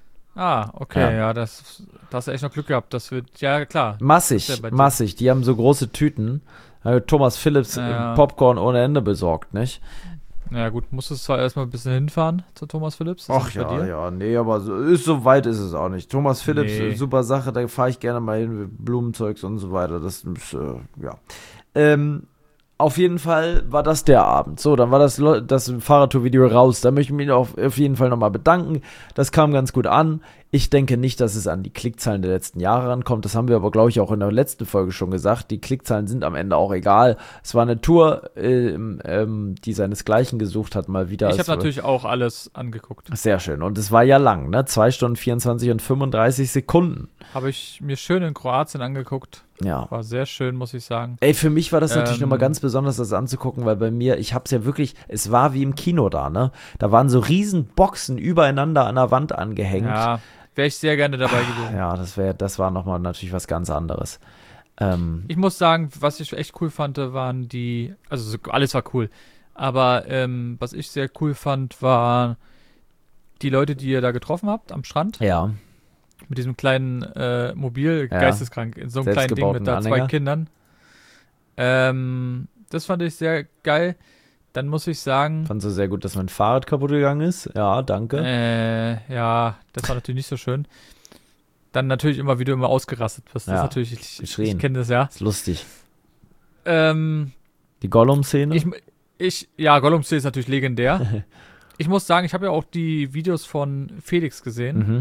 ah, okay, Ja. ja, das, da hast du echt noch Glück gehabt. Das wird, ja klar. Massig, Das ist ja bei dir. massig. Die haben so große Tüten. Äh, Thomas Phillips äh, Ja. Popcorn ohne Ende besorgt, nicht? Na gut, musstest zwar erstmal ein bisschen hinfahren zu Thomas Phillips. Ist Ach das bei ja, dir? ja, nee, aber so, ist so weit ist es auch nicht. Thomas Phillips, Nee. äh, super Sache, da fahre ich gerne mal hin, mit Blumenzeugs und so weiter. Das ist, äh, ja. Ähm, auf jeden Fall war das der Abend. So, dann war das, Lo- das Fahrradtour-Video raus. Da möchte ich mich auf, auf jeden Fall nochmal bedanken. Das kam ganz gut an. Ich denke nicht, dass es an die Klickzahlen der letzten Jahre rankommt. Das haben wir aber, glaube ich, auch in der letzten Folge schon gesagt. Die Klickzahlen sind am Ende auch egal. Es war eine Tour, ähm, ähm, die seinesgleichen gesucht hat, mal wieder. Ich Es habe war- natürlich auch alles angeguckt. Sehr schön. Und es war ja lang, ne? zwei Stunden vierundzwanzig und fünfunddreißig Sekunden. Habe ich mir schön in Kroatien angeguckt. Ja. War sehr schön, muss ich sagen. Ey, für mich war das natürlich Ähm, nochmal ganz besonders, das anzugucken, weil bei mir, ich hab's ja wirklich, es war wie im Kino da, ne? Da waren so riesen Boxen übereinander an der Wand angehängt. Ja, wäre ich sehr gerne dabei gewesen. Ja, das wäre, das war nochmal natürlich was ganz anderes. Ähm, Ich muss sagen, was ich echt cool fand, waren die, also so, alles war cool, aber ähm, was ich sehr cool fand, war die Leute, die ihr da getroffen habt am Strand, ja, mit diesem kleinen äh, Mobil, Ja. geisteskrank, in so einem kleinen Ding Selbstgebauten mit da zwei Anhänger. Kindern. Ähm, das fand ich sehr geil. Dann muss ich sagen, fand so sehr gut, dass mein Fahrrad kaputt gegangen ist. Ja, danke. äh, ja, das war natürlich nicht so schön. Dann natürlich immer, wie du immer ausgerastet bist. Das Ja, ist natürlich, ich, geschrien. ich kenne das ja. Ist lustig. Ähm, Die Gollum-Szene? Ich, ich, ja, Gollum-Szene ist natürlich legendär. Ich muss sagen, ich habe ja auch die Videos von Felix gesehen. mhm.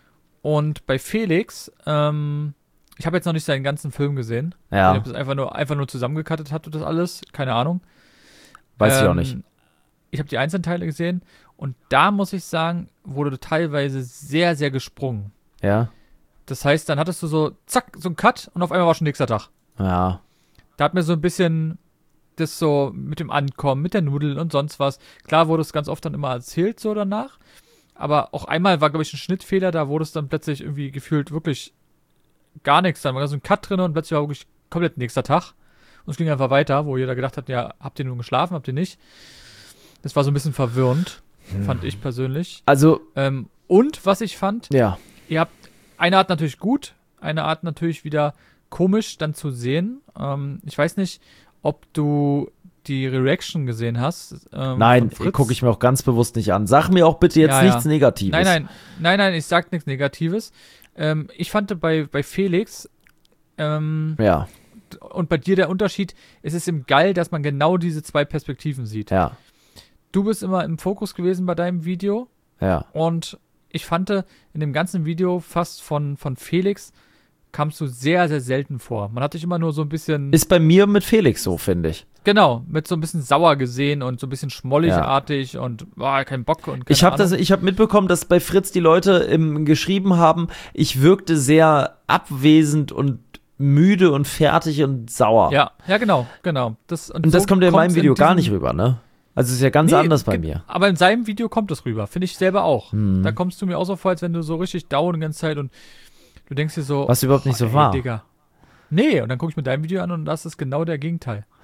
Und bei Felix, ähm, ich habe jetzt noch nicht seinen ganzen Film gesehen. Ich Ja, habe das einfach nur, einfach nur zusammengekattet hatte das alles. Keine Ahnung. weiß ich auch Ähm, nicht. Ich habe die einzelnen Teile gesehen. Und da muss ich sagen, wurde teilweise sehr, sehr gesprungen. Ja, Das heißt, dann hattest du so, zack, so ein Cut und auf einmal war schon nächster Tag. ja, Da hat mir so ein bisschen das so mit dem Ankommen, mit der Nudel und sonst was. Klar wurde es ganz oft dann immer erzählt so danach. Aber auch einmal war, glaube ich, ein Schnittfehler, da wurde es dann plötzlich irgendwie gefühlt wirklich gar nichts. Dann war so ein Cut drin und plötzlich war wirklich komplett nächster Tag. Und es ging einfach weiter, wo jeder gedacht hat, ja, habt ihr nun geschlafen, habt ihr nicht? Das war so ein bisschen verwirrend, fand ich persönlich. also, Ähm, und was ich fand, ja, ihr habt eine Art natürlich gut, eine Art natürlich wieder komisch dann zu sehen. Ähm, ich weiß nicht, ob du die Reaction gesehen hast. Ähm, nein, von Fritz. gucke ich mir auch ganz bewusst nicht an. Sag mir auch bitte jetzt Ja, ja. nichts Negatives. Nein, nein, nein, nein, ich sag nichts Negatives. Ähm, ich fand bei, bei Felix ähm, Ja, und bei dir der Unterschied, es ist ihm geil, dass man genau diese zwei Perspektiven sieht. ja, Du bist immer im Fokus gewesen bei deinem Video ja. und ich fand in dem ganzen Video fast von, von Felix kamst du sehr, sehr selten vor. Man hat dich immer nur so ein bisschen, Ist bei mir mit Felix so, finde ich. genau, mit so ein bisschen sauer gesehen und so ein bisschen schmolligartig und boah, kein Bock und keine Ich habe das, Ahnung. ich habe mitbekommen, dass bei Fritz die Leute im, geschrieben haben, ich wirkte sehr abwesend und müde und fertig und sauer. Ja, ja, genau, genau. Das, Und das so kommt ja in meinem kommt's Video gar diesem- nicht rüber, ne? Also es ist ja ganz Nee, anders bei ge- mir. Aber in seinem Video kommt es rüber, finde ich selber auch. Mhm. Da kommst du mir auch so vor, als wenn du so richtig down die ganze Zeit und du denkst dir so, Was überhaupt nicht so ey, war. Digga. Nee, und dann gucke ich mir dein Video an und das ist genau der Gegenteil.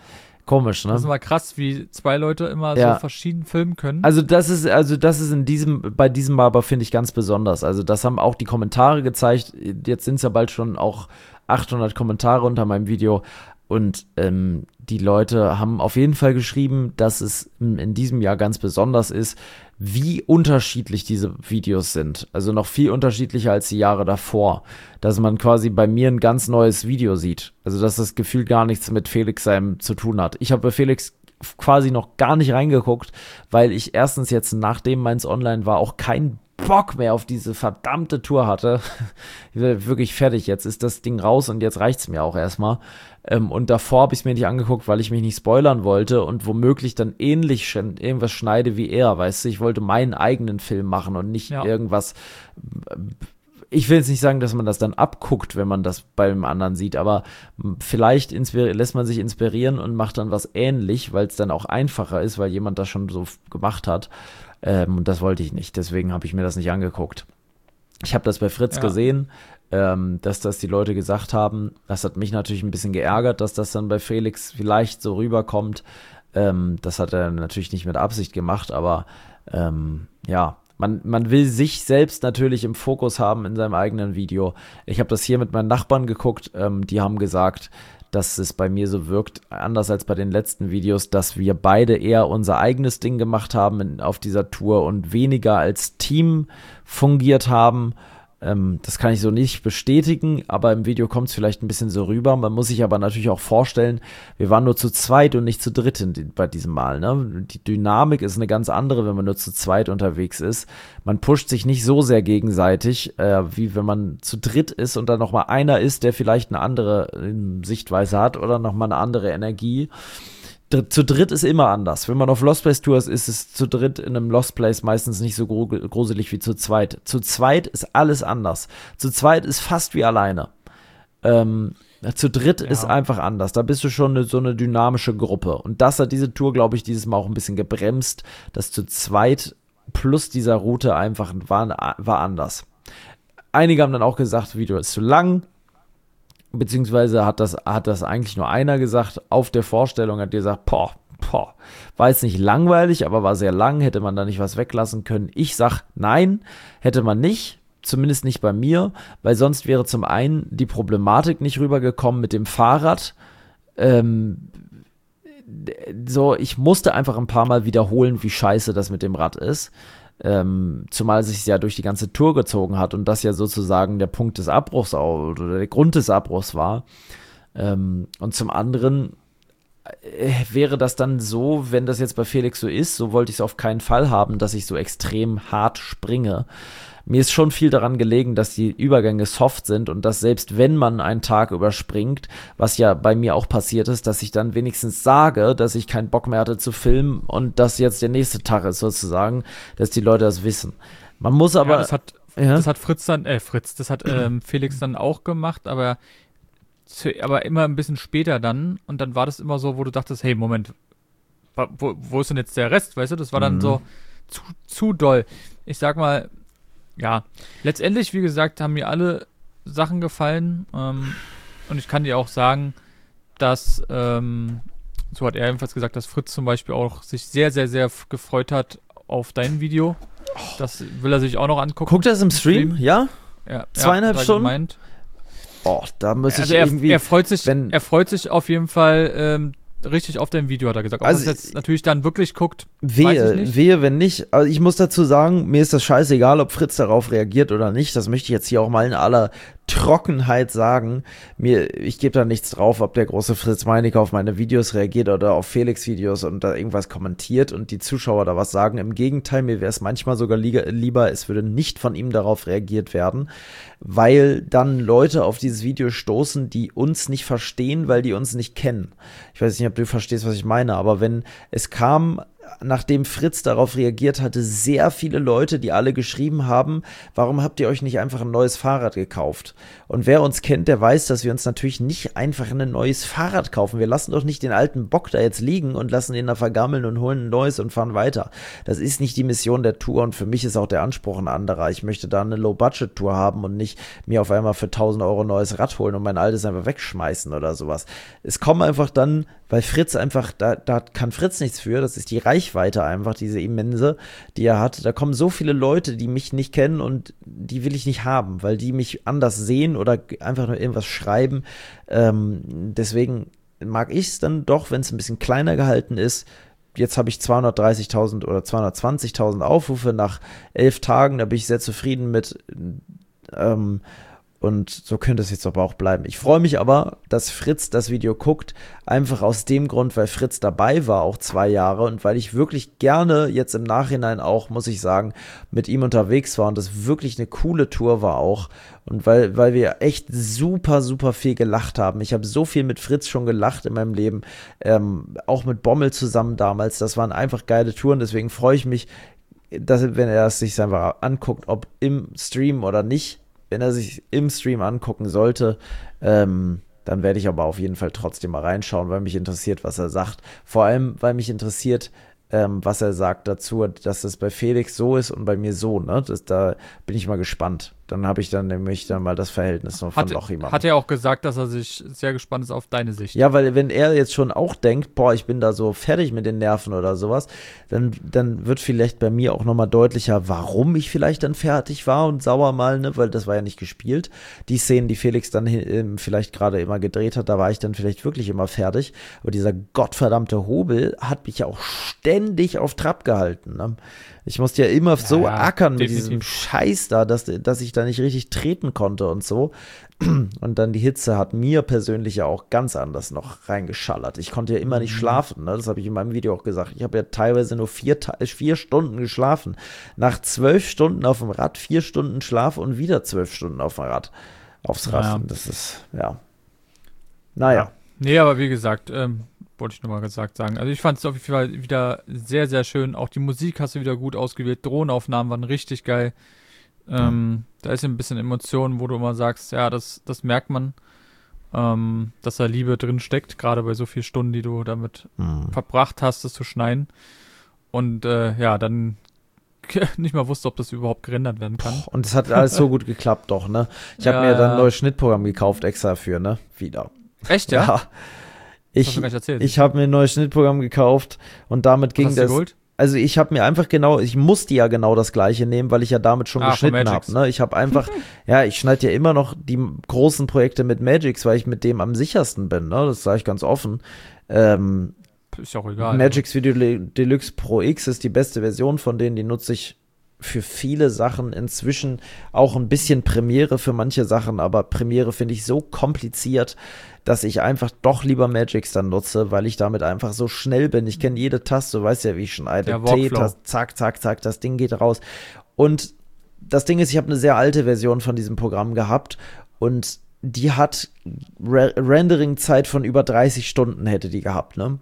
Komisch, ne? Das ist immer krass, wie zwei Leute immer Ja. so verschieden filmen können. Also das ist, also das ist in diesem, bei diesem Mal aber finde ich ganz besonders. Also das haben auch die Kommentare gezeigt. Jetzt sind es ja bald schon auch achthundert Kommentare unter meinem Video. Und ähm, die Leute haben auf jeden Fall geschrieben, dass es in, in diesem Jahr ganz besonders ist, wie unterschiedlich diese Videos sind. Also noch viel unterschiedlicher als die Jahre davor. Dass man quasi bei mir ein ganz neues Video sieht. Also dass das Gefühl gar nichts mit Felix seinem zu tun hat. Ich habe bei Felix quasi noch gar nicht reingeguckt, weil ich erstens jetzt, nachdem meins online war, auch keinen Bock mehr auf diese verdammte Tour hatte. Ich bin wirklich fertig. Jetzt ist das Ding raus und jetzt reicht's mir auch erstmal. Ähm, und davor habe ich es mir nicht angeguckt, weil ich mich nicht spoilern wollte und womöglich dann ähnlich sch- irgendwas schneide wie er, weißt du? Ich wollte meinen eigenen Film machen und nicht Ja. irgendwas. Ich will jetzt nicht sagen, dass man das dann abguckt, wenn man das beim anderen sieht, aber vielleicht inspiri- lässt man sich inspirieren und macht dann was ähnlich, weil es dann auch einfacher ist, weil jemand das schon so f- gemacht hat. Ähm, und das wollte ich nicht, deswegen habe ich mir das nicht angeguckt. Ich habe das bei Fritz Ja. gesehen, ähm, dass das die Leute gesagt haben. Das hat mich natürlich ein bisschen geärgert, dass das dann bei Felix vielleicht so rüberkommt. Ähm, das hat er natürlich nicht mit Absicht gemacht, aber ähm, ja, man, man will sich selbst natürlich im Fokus haben in seinem eigenen Video. Ich habe das hier mit meinen Nachbarn geguckt, ähm, die haben gesagt, dass es bei mir so wirkt, anders als bei den letzten Videos, dass wir beide eher unser eigenes Ding gemacht haben in, auf dieser Tour und weniger als Team fungiert haben. Ähm, das kann ich so nicht bestätigen, aber im Video kommt es vielleicht ein bisschen so rüber. Man muss sich aber natürlich auch vorstellen, wir waren nur zu zweit und nicht zu dritt in, bei diesem Mal. Ne? Die Dynamik ist eine ganz andere, wenn man nur zu zweit unterwegs ist. Man pusht sich nicht so sehr gegenseitig, äh, wie wenn man zu dritt ist und dann nochmal einer ist, der vielleicht eine andere äh, Sichtweise hat oder nochmal eine andere Energie. Dr- Zu dritt ist immer anders. Wenn man auf Lost Place Tours ist, ist es zu dritt in einem Lost Place meistens nicht so gru- gruselig wie zu zweit. Zu zweit ist alles anders. Zu zweit ist fast wie alleine. Ähm, zu dritt Ja. ist einfach anders. Da bist du schon eine, so eine dynamische Gruppe. Und das hat diese Tour, glaube ich, dieses Mal auch ein bisschen gebremst, dass zu zweit plus dieser Route einfach war, war anders. Einige haben dann auch gesagt, das Video ist zu lang. Beziehungsweise hat das, hat das eigentlich nur einer gesagt. Auf der Vorstellung hat die gesagt, boah, boah, war jetzt nicht langweilig, aber war sehr lang. Hätte man da nicht was weglassen können? Ich sag, nein, hätte man nicht. Zumindest nicht bei mir, weil sonst wäre zum einen die Problematik nicht rübergekommen mit dem Fahrrad. Ähm, so, ich musste einfach ein paar Mal wiederholen, wie scheiße das mit dem Rad ist. Ähm, zumal sich es ja durch die ganze Tour gezogen hat und das ja sozusagen der Punkt des Abbruchs auch, oder der Grund des Abbruchs war. Ähm, und zum anderen äh, wäre das dann so, wenn das jetzt bei Felix so ist, so wollte ich es auf keinen Fall haben, dass ich so extrem hart springe. Mir ist schon viel daran gelegen, dass die Übergänge soft sind und dass selbst wenn man einen Tag überspringt, was ja bei mir auch passiert ist, dass ich dann wenigstens sage, dass ich keinen Bock mehr hatte zu filmen und dass jetzt der nächste Tag ist sozusagen, dass die Leute das wissen. Man muss aber... ja, das hat, ja? das hat Fritz dann, äh, Fritz, das hat ähm, Felix dann auch gemacht, aber, zu, aber immer ein bisschen später dann und dann war das immer so, wo du dachtest, hey, Moment, wo, wo ist denn jetzt der Rest, weißt du, das war dann Mhm. so zu, zu doll. Ich sag mal, ja, letztendlich, wie gesagt, haben mir alle Sachen gefallen ähm, und ich kann dir auch sagen, dass, ähm, so hat er jedenfalls gesagt, dass Fritz zum Beispiel auch sich sehr, sehr, sehr f- gefreut hat auf dein Video. Das will er sich auch noch angucken. Guckt er es im Stream? Stream? Ja? Ja, Zweieinhalb ja, hat er Stunden? Gemeint. Oh, da muss Also ich er, irgendwie... er freut sich, wenn- er freut sich auf jeden Fall ähm, richtig auf dein Video, hat er gesagt. Ob Also er es jetzt natürlich dann wirklich guckt, weiß ich Wehe, nicht. wehe, wenn nicht. Also ich muss dazu sagen, mir ist das scheißegal, ob Fritz darauf reagiert oder nicht. Das möchte ich jetzt hier auch mal in aller Trockenheit sagen. Mir, ich gebe da nichts drauf, ob der große Fritz Meinecke auf meine Videos reagiert oder auf Felix Videos und da irgendwas kommentiert und die Zuschauer da was sagen. Im Gegenteil, mir wäre es manchmal sogar li- lieber, es würde nicht von ihm darauf reagiert werden, weil dann Leute auf dieses Video stoßen, die uns nicht verstehen, weil die uns nicht kennen. Ich weiß nicht, ob du verstehst, was ich meine, aber wenn es kam nachdem Fritz darauf reagiert hatte, sehr viele Leute, die alle geschrieben haben, warum habt ihr euch nicht einfach ein neues Fahrrad gekauft? Und wer uns kennt, der weiß, dass wir uns natürlich nicht einfach ein neues Fahrrad kaufen. Wir lassen doch nicht den alten Bock da jetzt liegen und lassen ihn da vergammeln und holen ein neues und fahren weiter. Das ist nicht die Mission der Tour und für mich ist auch der Anspruch ein anderer. Ich möchte da eine Low-Budget-Tour haben und nicht mir auf einmal für tausend Euro ein neues Rad holen und mein altes einfach wegschmeißen oder sowas. Es kommen einfach dann, weil Fritz einfach, da, da kann Fritz nichts für, das ist die Reichweite einfach, diese immense, die er hat. Da kommen so viele Leute, die mich nicht kennen und die will ich nicht haben, weil die mich anders sehen oder einfach nur irgendwas schreiben. Ähm, deswegen mag ich es dann doch, wenn es ein bisschen kleiner gehalten ist. Jetzt habe ich zweihundertdreißigtausend oder zweihundertzwanzigtausend Aufrufe nach elf Tagen, da bin ich sehr zufrieden mit. Ähm, Und so könnte es jetzt aber auch bleiben. Ich freue mich aber, dass Fritz das Video guckt, einfach aus dem Grund, weil Fritz dabei war, auch zwei Jahre und weil ich wirklich gerne jetzt im Nachhinein auch, muss ich sagen, mit ihm unterwegs war und das wirklich eine coole Tour war auch und weil, weil wir echt super, super viel gelacht haben. Ich habe so viel mit Fritz schon gelacht in meinem Leben, ähm, auch mit Bommel zusammen damals. Das waren einfach geile Touren, deswegen freue ich mich, dass, wenn er es sich einfach anguckt, ob im Stream oder nicht. Wenn er sich im Stream angucken sollte, ähm, dann werde ich aber auf jeden Fall trotzdem mal reinschauen, weil mich interessiert, was er sagt. Vor allem, weil mich interessiert, ähm, was er sagt dazu, dass das bei Felix so ist und bei mir so. Ne? Das, da bin ich mal gespannt. Dann habe ich dann nämlich dann mal das Verhältnis noch von Lochimann. Hat er auch gesagt, dass er sich sehr gespannt ist auf deine Sicht. Ja, weil wenn er jetzt schon auch denkt, boah, ich bin da so fertig mit den Nerven oder sowas, dann, dann wird vielleicht bei mir auch nochmal deutlicher, warum ich vielleicht dann fertig war und sauer mal, ne, weil das war ja nicht gespielt. Die Szenen, die Felix dann ähm, vielleicht gerade immer gedreht hat, da war ich dann vielleicht wirklich immer fertig. Aber dieser gottverdammte Hobel hat mich ja auch ständig auf Trab gehalten, ne? Ich musste ja immer ja, so ackern mit definitiv. Diesem Scheiß da, dass, dass ich da nicht richtig treten konnte und so. Und dann die Hitze hat mir persönlich ja auch ganz anders noch reingeschallert. Ich konnte ja immer nicht schlafen, ne? Das habe ich in meinem Video auch gesagt. Ich habe ja teilweise nur vier, vier Stunden geschlafen. Nach zwölf Stunden auf dem Rad, vier Stunden Schlaf und wieder zwölf Stunden auf dem Rad. Aufs Rad. Naja. Das ist, ja. Naja. Ja. Nee, aber wie gesagt, ähm, wollte ich nochmal gesagt sagen. Also ich fand es auf jeden Fall wieder sehr, sehr schön. Auch die Musik hast du wieder gut ausgewählt. Drohnenaufnahmen waren richtig geil. Ähm, mhm. Da ist ein bisschen Emotionen, wo du immer sagst, ja, das, das merkt man, ähm, dass da Liebe drin steckt, gerade bei so vielen Stunden, die du damit mhm. verbracht hast, das zu schneiden. Und äh, ja, dann nicht mal wusste, ob das überhaupt gerendert werden kann. Und es hat alles so gut geklappt doch, ne? Ich habe ja, mir dann ein neues Schnittprogramm gekauft, extra dafür, ne? Wieder. Echt, ja? Ja. Ich, ich habe mir ein neues Schnittprogramm gekauft und damit Was ging hast das. Du geholt? Also ich habe mir einfach genau, ich musste ja genau das gleiche nehmen, weil ich ja damit schon ah, geschnitten habe. Ne? Ich habe einfach, ja, ich schneide ja immer noch die großen Projekte mit Magix, weil ich mit dem am sichersten bin. Ne? Das sage ich ganz offen. Ähm, ist ja auch egal. Magix Video Deluxe Pro X ist die beste Version von denen, die nutze ich für viele Sachen inzwischen, auch ein bisschen Premiere für manche Sachen, aber Premiere finde ich so kompliziert, dass ich einfach doch lieber Magix dann nutze, weil ich damit einfach so schnell bin. Ich kenne jede Taste, du weißt ja, wie ich schneide. Ja, T-Taste, zack, zack, zack, das Ding geht raus. Und das Ding ist, ich habe eine sehr alte Version von diesem Programm gehabt und die hat Re- Rendering-Zeit von über dreißig Stunden hätte die gehabt, ne?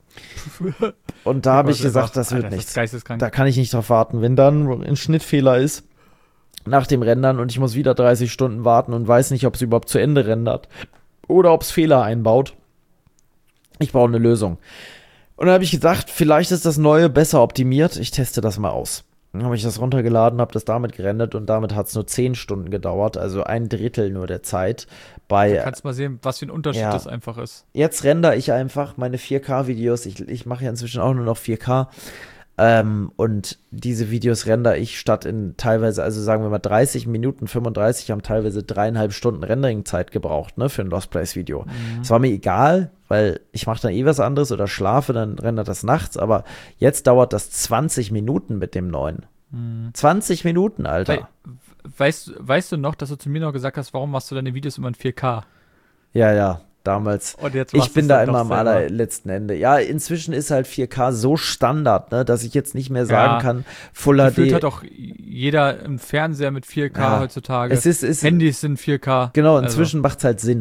Und da habe ich gesagt, das wird Alter, nichts. Das da kann ich nicht drauf warten. Wenn dann ein Schnittfehler ist nach dem Rendern und ich muss wieder dreißig Stunden warten und weiß nicht, ob es überhaupt zu Ende rendert oder ob es Fehler einbaut. Ich brauche eine Lösung. Und dann habe ich gesagt, vielleicht ist das Neue besser optimiert. Ich teste das mal aus. Dann habe ich das runtergeladen, habe das damit gerendert und damit hat es nur zehn Stunden gedauert, also ein Drittel nur der Zeit. Bei, du kannst mal sehen, was für ein Unterschied ja, das einfach ist. Jetzt rendere ich einfach meine vier K-Videos. Ich, ich mache ja inzwischen auch nur noch vier K. Ähm, und diese Videos rendere ich statt in teilweise, also sagen wir mal dreißig Minuten, fünfunddreißig, haben teilweise dreieinhalb Stunden Rendering-Zeit gebraucht, ne, für ein Lost Place-Video. Es mhm. war mir egal, weil ich mache dann eh was anderes oder schlafe, dann rendert das nachts, aber jetzt dauert das zwanzig Minuten mit dem neuen. Mhm. zwanzig Minuten, Alter. We- weißt, weißt du noch, dass du zu mir noch gesagt hast, warum machst du deine Videos immer in vier K? Ja, ja. Damals. Und jetzt ich bin da immer am allerletzten Ende. Ja, inzwischen ist halt vier K so Standard, ne, dass ich jetzt nicht mehr sagen ja, kann, Full H D. Gefühlt hat auch jeder im Fernseher mit vier K ja, heutzutage. Es ist, ist, Handys sind vier K. Genau, inzwischen also. macht es halt Sinn.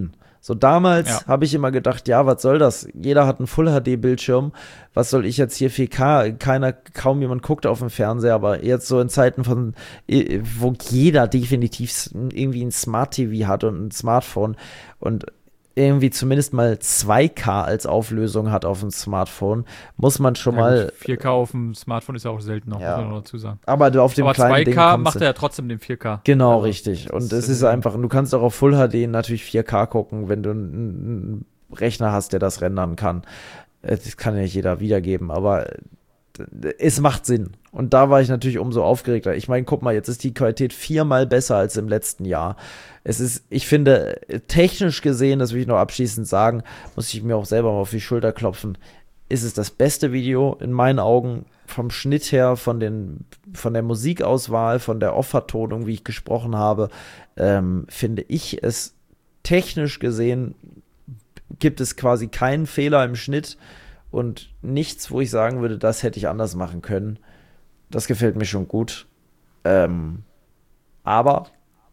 So damals Ja. habe ich immer gedacht, ja, was soll das? Jeder hat einen Full-H D-Bildschirm. Was soll ich jetzt hier vier K? Keiner, kaum jemand guckt auf dem Fernseher, aber jetzt so in Zeiten von, äh, wo jeder definitiv s- irgendwie ein Smart-T V hat und ein Smartphone und irgendwie zumindest mal zwei K als Auflösung hat auf dem Smartphone, muss man schon Ja, mal, gut, vier K auf dem Smartphone ist ja auch selten noch, Ja. muss man noch dazu sagen. aber du auf dem Aber kleinen zwei Ding K kommst macht du- er ja trotzdem den vier K. Genau, Also, richtig. Und das es ist äh, einfach, du kannst auch auf Full H D natürlich vier K gucken, wenn du einen Rechner hast, der das rendern kann. Äh, Das kann ja nicht jeder wiedergeben, aber äh, es macht Sinn. Und da war ich natürlich umso aufgeregter. Ich meine, guck mal, jetzt ist die Qualität viermal besser als im letzten Jahr. Es ist, ich finde, technisch gesehen, das will ich noch abschließend sagen, muss ich mir auch selber mal auf die Schulter klopfen, ist es das beste Video in meinen Augen vom Schnitt her, von, den, von der Musikauswahl, von der Off-Vertonung, wie ich gesprochen habe, ähm, finde ich es technisch gesehen, gibt es quasi keinen Fehler im Schnitt und nichts, wo ich sagen würde, das hätte ich anders machen können. Das gefällt mir schon gut. Ähm, aber,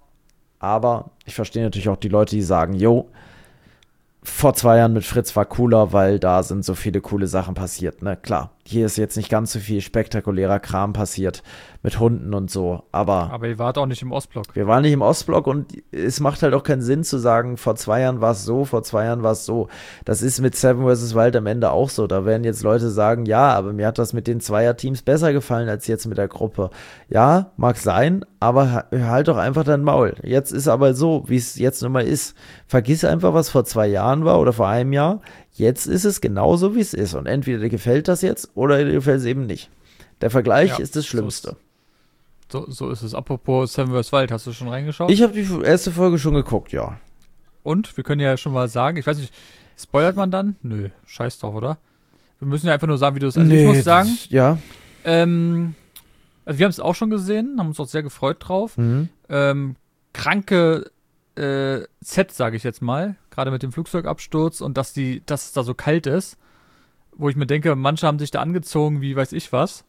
aber, ich verstehe natürlich auch die Leute, die sagen, jo, vor zwei Jahren mit Fritz war cooler, weil da sind so viele coole Sachen passiert, ne? Klar, hier ist jetzt nicht ganz so viel spektakulärer Kram passiert mit Hunden und so, aber Aber ihr wart auch nicht im Ostblock. wir waren nicht im Ostblock und es macht halt auch keinen Sinn zu sagen, vor zwei Jahren war es so, vor zwei Jahren war es so. Das ist mit Seven versus. Wild am Ende auch so. Da werden jetzt Leute sagen, ja, aber mir hat das mit den Zweierteams besser gefallen als jetzt mit der Gruppe. Ja, mag sein, aber ha- halt doch einfach dein Maul. Jetzt ist aber so, wie es jetzt nun mal ist. Vergiss einfach, was vor zwei Jahren war oder vor einem Jahr. Jetzt ist es genauso, wie es ist. Und entweder dir gefällt das jetzt oder dir gefällt es eben nicht. Der Vergleich Ja, ist das so Schlimmste. ist- So, so ist es. Apropos Seven versus. Wild, hast du schon reingeschaut? Ich habe die erste Folge schon geguckt, ja. Und wir können ja schon mal sagen, ich weiß nicht, spoilert man dann? Nö, scheiß drauf, oder? Wir müssen ja einfach nur sagen, wie du es. Also ich muss sagen, das- ja. ähm, also wir haben es auch schon gesehen, haben uns auch sehr gefreut drauf. Mhm. Ähm, kranke äh, Set, sage ich jetzt mal, gerade mit dem Flugzeugabsturz und dass die, dass es da so kalt ist, wo ich mir denke, manche haben sich da angezogen, wie weiß ich was.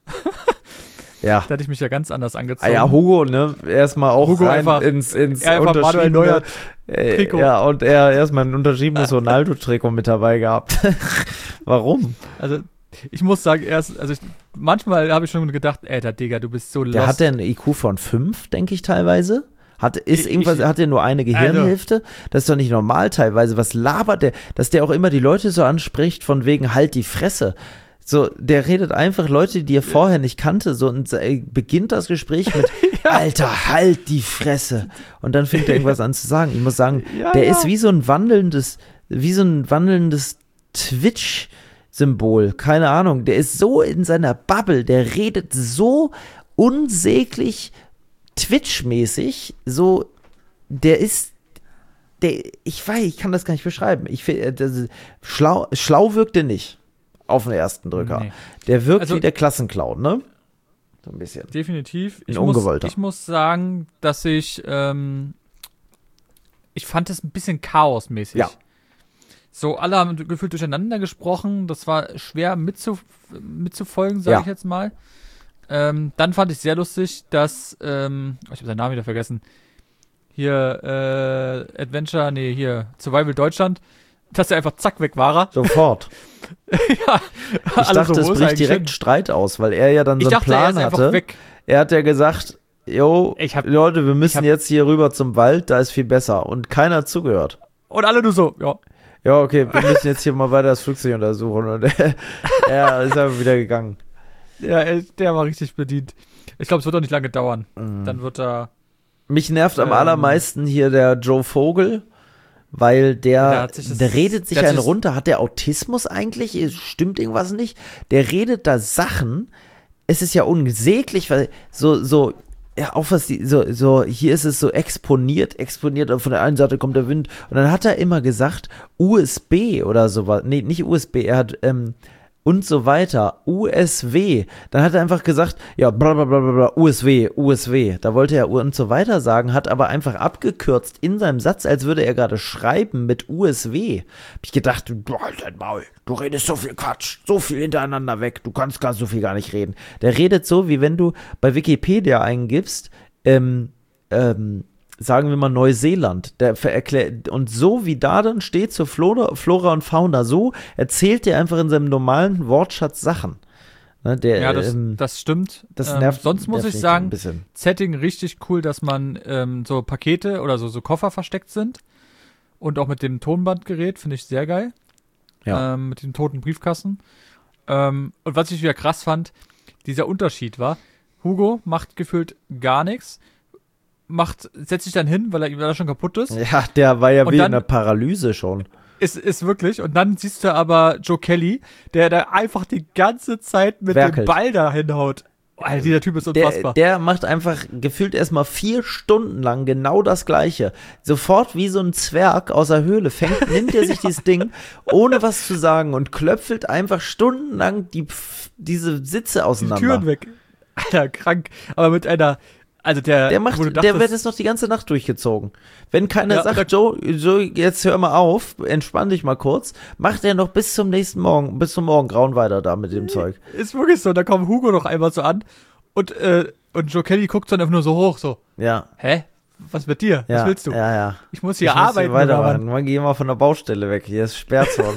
Ja. Da hätte ich mich ja ganz anders Ah angezogen. ja, Hugo, ne? Erstmal auch Hugo rein einfach- ins, ins er einfach Manuel unterschriebene- Neuer äh, Trikot. Ja, und er erstmal ein unterschriebenes Ronaldo-Trikot mit dabei gehabt. Warum? Also ich muss sagen, erst, also ich, manchmal habe ich schon gedacht, ey, der Digga, du bist so lost. Der hat ja einen I Q von fünf, denke ich teilweise. Hat, ist Ich- irgendwas, ich- hat der nur eine Gehirnhälfte? Das ist doch nicht normal teilweise. Was labert der? Dass der auch immer die Leute so anspricht, von wegen halt die Fresse. So, der redet einfach Leute, die er vorher nicht kannte, so und äh, beginnt das Gespräch mit Alter, halt die Fresse. Und dann fängt er irgendwas an zu sagen. Ich muss sagen, Ja, der ja. ist wie so ein wandelndes, wie so ein wandelndes Twitch-Symbol. Keine Ahnung. Der ist so in seiner Bubble, der redet so unsäglich Twitch-mäßig, so, der ist, der, ich weiß, ich kann das gar nicht beschreiben. Ich finde, das- schlau, schlau wirkt der nicht auf den ersten Drücker. Nee. Der wirkt Also- wie der Klassenclown, ne? So ein bisschen. Definitiv. Ein Ich muss, Ungewollter. ich muss sagen, dass ich, ähm, ich fand es ein bisschen chaosmäßig. Ja. So, alle haben gefühlt durcheinander gesprochen. Das war schwer mitzu, mitzufolgen, sage Ja. ich jetzt mal. Ähm, dann fand ich sehr lustig, dass, ähm, oh, ich habe seinen Namen wieder vergessen. Hier, äh, Adventure, nee, hier, Survival Deutschland, dass er einfach zack weg war. Sofort. ja, Ich alle dachte, so, es wo ist bricht eigentlich direkt hin? Streit aus, weil er ja dann so Ich einen dachte, er Plan ist einfach hatte. weg. Er hat ja gesagt, yo, Ich hab- Leute, wir müssen hab- jetzt hier rüber zum Wald, da ist viel besser. Und keiner hat zugehört. Und alle nur so, ja. Ja, okay, wir müssen jetzt hier mal weiter das Flugzeug untersuchen. Und er, er ist aber wieder gegangen. Ja, er- der war richtig bedient. Ich glaube, es wird auch nicht lange dauern. Mhm. Dann wird er. Mich nervt am Ähm. allermeisten hier der Joe Vogel, weil der, Der hat sich das- der redet sich der hat einen sich- runter. Hat der Autismus eigentlich? Stimmt irgendwas nicht? Der redet da Sachen. Es ist ja unsäglich, weil so, so, ja, auch was die, so, so, hier ist es so exponiert, exponiert, und von der einen Seite kommt der Wind. Und dann hat er immer gesagt, U S B oder sowas. Nee, nicht U S B, er hat, ähm, und so weiter, U S W. Dann hat er einfach gesagt, ja, bla bla bla bla, bla U S W, U S W. Da wollte er und so weiter sagen, hat aber einfach abgekürzt in seinem Satz, als würde er gerade schreiben mit U S W. Hab ich gedacht, du halt dein Maul, du redest so viel Quatsch, so viel hintereinander weg, du kannst gar so viel gar nicht reden. Der redet so, wie wenn du bei Wikipedia eingibst, ähm, ähm, sagen wir mal Neuseeland, der erklärt, und so wie da dann steht zur Flora, Flora und Fauna, so erzählt der einfach in seinem normalen Wortschatz Sachen. Ne, der, ja, das, ähm, das stimmt. Das nervt, ähm, sonst muss nervt ich sagen, ein bisschen. Setting richtig cool, dass man ähm, so Pakete oder so, so Koffer versteckt sind. Und auch mit dem Tonbandgerät, finde ich sehr geil. Ja. Ähm, mit dem toten Briefkasten. Ähm, und was ich wieder krass fand, dieser Unterschied war, Hugo macht gefühlt gar nichts, macht, setzt sich dann hin, weil er, weil er schon kaputt ist. Ja, der war ja Und wie dann- in der Paralyse schon. Ist, ist wirklich. Und dann siehst du aber Joe Kelly, der da einfach die ganze Zeit mit Werkelt. dem Ball da hinhaut. Alter, dieser Typ ist Der, unfassbar. der macht einfach gefühlt erstmal vier Stunden lang genau das Gleiche. Sofort wie so ein Zwerg aus der Höhle fängt, nimmt er sich dieses Ding, ohne was zu sagen und klöpfelt einfach stundenlang die, diese Sitze die auseinander. Türen weg. Alter, krank. Aber mit einer, also der, Der macht, wo du der dachtest, wird jetzt noch die ganze Nacht durchgezogen. Wenn keiner Ja, sagt, Joe, Joe, jetzt hör mal auf, entspann dich mal kurz, macht er noch bis zum nächsten Morgen, bis zum Morgengrauen weiter da mit dem Zeug. ist wirklich so, da kommt Hugo noch einmal so an und, äh, und Joe Kelly guckt dann einfach nur so hoch, so, Ja. hä? Was mit dir? Ja, Was willst du? Ja, ja. Ich muss hier Ich muss arbeiten. hier weitermachen. oder Man geh mal von der Baustelle weg. Hier ist Sperrzone.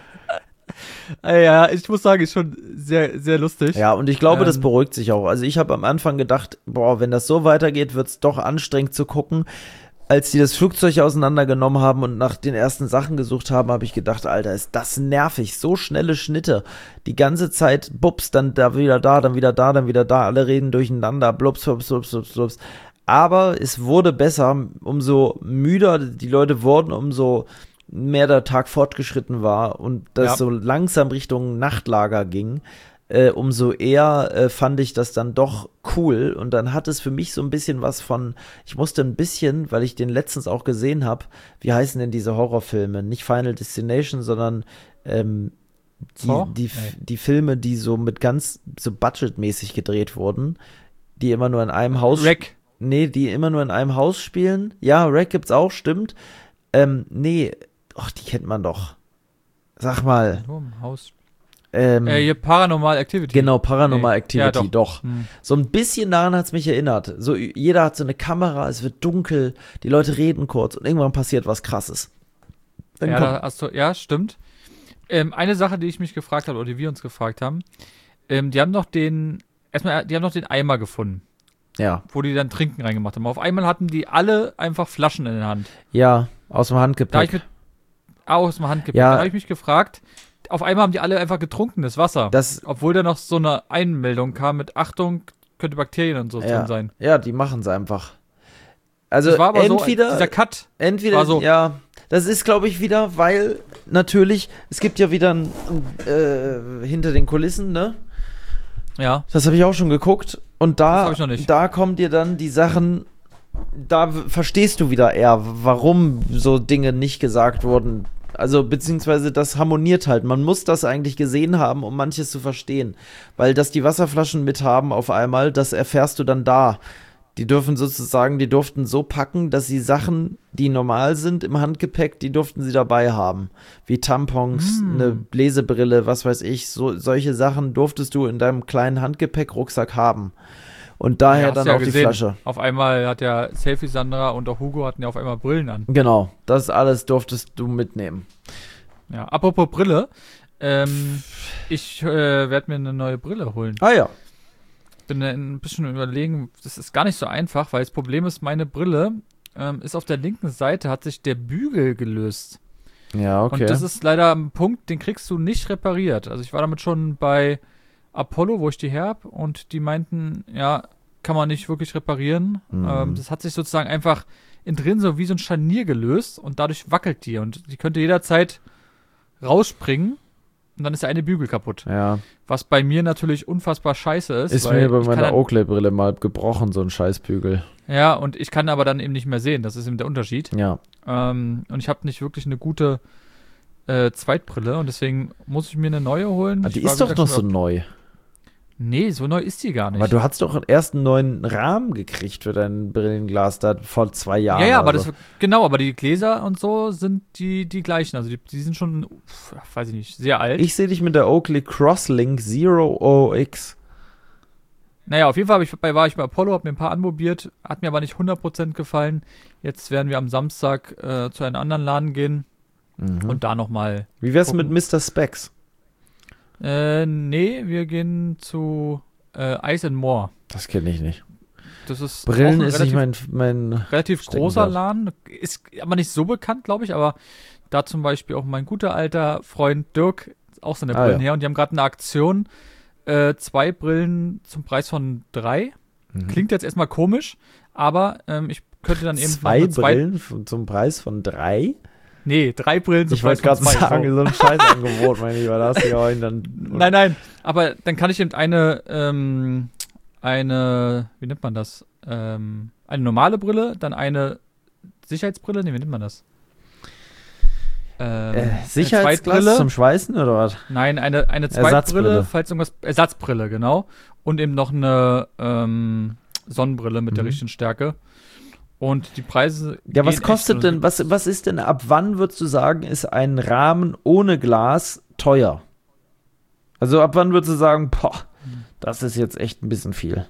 was? Äh, Ja, ich muss sagen, ist schon sehr, sehr lustig. Ja, und ich glaube, das Ähm. beruhigt sich auch. Also ich habe am Anfang gedacht, boah, wenn das so weitergeht, wird es doch anstrengend zu gucken. Als die das Flugzeug auseinandergenommen haben und nach den ersten Sachen gesucht haben, habe ich gedacht, Alter, ist das nervig. So schnelle Schnitte. Die ganze Zeit, bups, dann da wieder da, dann wieder da, dann wieder da. Alle reden durcheinander, blups, blups, blups, blups, blups. Aber es wurde besser, umso müder die Leute wurden, umso mehr der Tag fortgeschritten war und das Ja. so langsam Richtung Nachtlager ging, äh, umso eher äh, fand ich das dann doch cool. Und dann hat es für mich so ein bisschen was von, ich musste ein bisschen, weil ich den letztens auch gesehen habe, wie heißen denn diese Horrorfilme? Nicht Final Destination, sondern ähm, die, Saw? die, Nee. die Filme, die so mit ganz so budgetmäßig gedreht wurden, die immer nur in einem Haus Rack. Nee, die immer nur in einem Haus spielen. Ja, Rack gibt's auch, stimmt. Ähm, nee, ach, die kennt man doch. Sag mal. Nur im Haus. Ähm, Äh, hier Paranormal Activity. genau, Paranormal Nee. Activity, Ja, doch. doch. Hm. So ein bisschen daran hat's mich erinnert. So, jeder hat so eine Kamera, es wird dunkel, die Leute reden kurz und irgendwann passiert was Krasses. Dann Ja, kommt, da hast du, ja, stimmt. Ähm, eine Sache, die ich mich gefragt habe, oder die wir uns gefragt haben, ähm, die haben noch den, erstmal, die haben noch den Eimer gefunden, ja, wo die dann Trinken reingemacht haben. Auf einmal hatten die alle einfach Flaschen in der Hand. ja, aus dem Da hab ich Handgepäck. mit, ah, aus dem Handgepäck. Ja. Da habe ich mich gefragt, auf einmal haben die alle einfach getrunkenes Wasser. Das, Obwohl da noch so eine Einmeldung kam mit Achtung, könnte Bakterien und so ja, drin sein. ja, die machen's einfach. Also Das war aber entweder, so, dieser Cut. Entweder, War so. ja, das ist, glaube ich, wieder, weil natürlich, es gibt ja wieder ein, äh, hinter den Kulissen, ne? Ja. Das habe ich auch schon geguckt. Und Das da, hab ich noch nicht. da kommen dir dann die Sachen, da w- verstehst du wieder eher, warum so Dinge nicht gesagt wurden. Also, beziehungsweise das harmoniert halt. Man muss das eigentlich gesehen haben, um manches zu verstehen. Weil, dass die Wasserflaschen mit haben auf einmal, das erfährst du dann da. Die dürfen sozusagen, die durften so packen, dass sie Sachen, die normal sind im Handgepäck, die durften sie dabei haben. Wie Tampons, Mm. eine Lesebrille, was weiß ich. So, solche Sachen durftest du in deinem kleinen Handgepäck-Rucksack haben. Und daher Ja, hast dann du ja auch die gesehen. Flasche. Auf einmal hat ja Selfie Sandra und auch Hugo hatten ja auf einmal Brillen an. Genau, das alles durftest du mitnehmen. Ja, apropos Brille. Ähm, ich äh, werde mir eine neue Brille holen. Ah ja. Bin äh, ein bisschen überlegen, das ist gar nicht so einfach, weil das Problem ist, meine Brille ähm, ist auf der linken Seite, hat sich der Bügel gelöst. Ja, okay. Und das ist leider ein Punkt, den kriegst du nicht repariert. Also ich war damit schon bei Apollo, wo ich die her hab, und die meinten, ja, kann man nicht wirklich reparieren. Mhm. Ähm, das hat sich sozusagen einfach innen drin so wie so ein Scharnier gelöst und dadurch wackelt die und die könnte jederzeit rausspringen und dann ist der eine Bügel kaputt. ja. Was bei mir natürlich unfassbar scheiße ist. Ist weil mir bei ich kann meiner dann, Oakley-Brille mal gebrochen, so ein Scheißbügel. Ja, und ich kann aber dann eben nicht mehr sehen. Das ist eben der Unterschied. Ja. Ähm, und ich habe nicht wirklich eine gute äh, Zweitbrille und deswegen muss ich mir eine neue holen. Ah, Ich die war, ist wie doch gesagt, noch schon so neu. Nee, so neu ist die gar nicht. Aber du hast doch erst einen neuen Rahmen gekriegt für dein Brillenglas da vor zwei Jahren. ja, ja, aber oder das, so. genau, aber die Gläser und so sind die, die gleichen. Also die, die sind schon, pf, weiß ich nicht, sehr alt. Ich sehe dich mit der Oakley Crosslink Zero O X. Naja, auf jeden Fall hab ich, bei, war ich bei Apollo, hab mir ein paar anprobiert, hat mir aber nicht hundert Prozent gefallen. Jetzt werden wir am Samstag äh, zu einem anderen Laden gehen Mhm. und da nochmal. Wie wär's gucken. mit Mister Specs? Äh, nee, wir gehen zu äh, Ice and More. Das kenne ich nicht. Das ist Brillen auch ein ist relativ, nicht mein, mein relativ Steckenpferd. großer Laden. Ist aber nicht so bekannt, glaube ich, aber da zum Beispiel auch mein guter alter Freund Dirk ist auch seine Ah, Brillen ja. her und die haben gerade eine Aktion. Äh, zwei Brillen zum Preis von drei. Mhm. Klingt jetzt erstmal komisch, aber ähm, ich könnte dann eben noch Zwei eine zweite- Brillen f- zum Preis von drei? Nee, drei Brillen zum Ich wollte Preis gerade von zwei. sagen, so. so ein Scheißangebot, mein Lieber. Da hast du ja auch dann. Nein, nein, aber dann kann ich eben eine, ähm, eine, wie nennt man das? Ähm, eine normale Brille, dann eine Sicherheitsbrille, nee, wie nennt man das? Ähm, Äh, eine Sicherheitsglas Zweitbrille. zum Schweißen oder was? Nein, eine, eine Ersatzbrille. Zweitbrille, falls irgendwas, Ersatzbrille, genau. Und eben noch eine ähm, Sonnenbrille mit der Mhm. richtigen Stärke. Und die Preise. Ja, was gehen kostet echt, denn, was, was ist denn, ab wann würdest du sagen, ist ein Rahmen ohne Glas teuer? Also ab wann würdest du sagen, boah, das ist jetzt echt ein bisschen viel.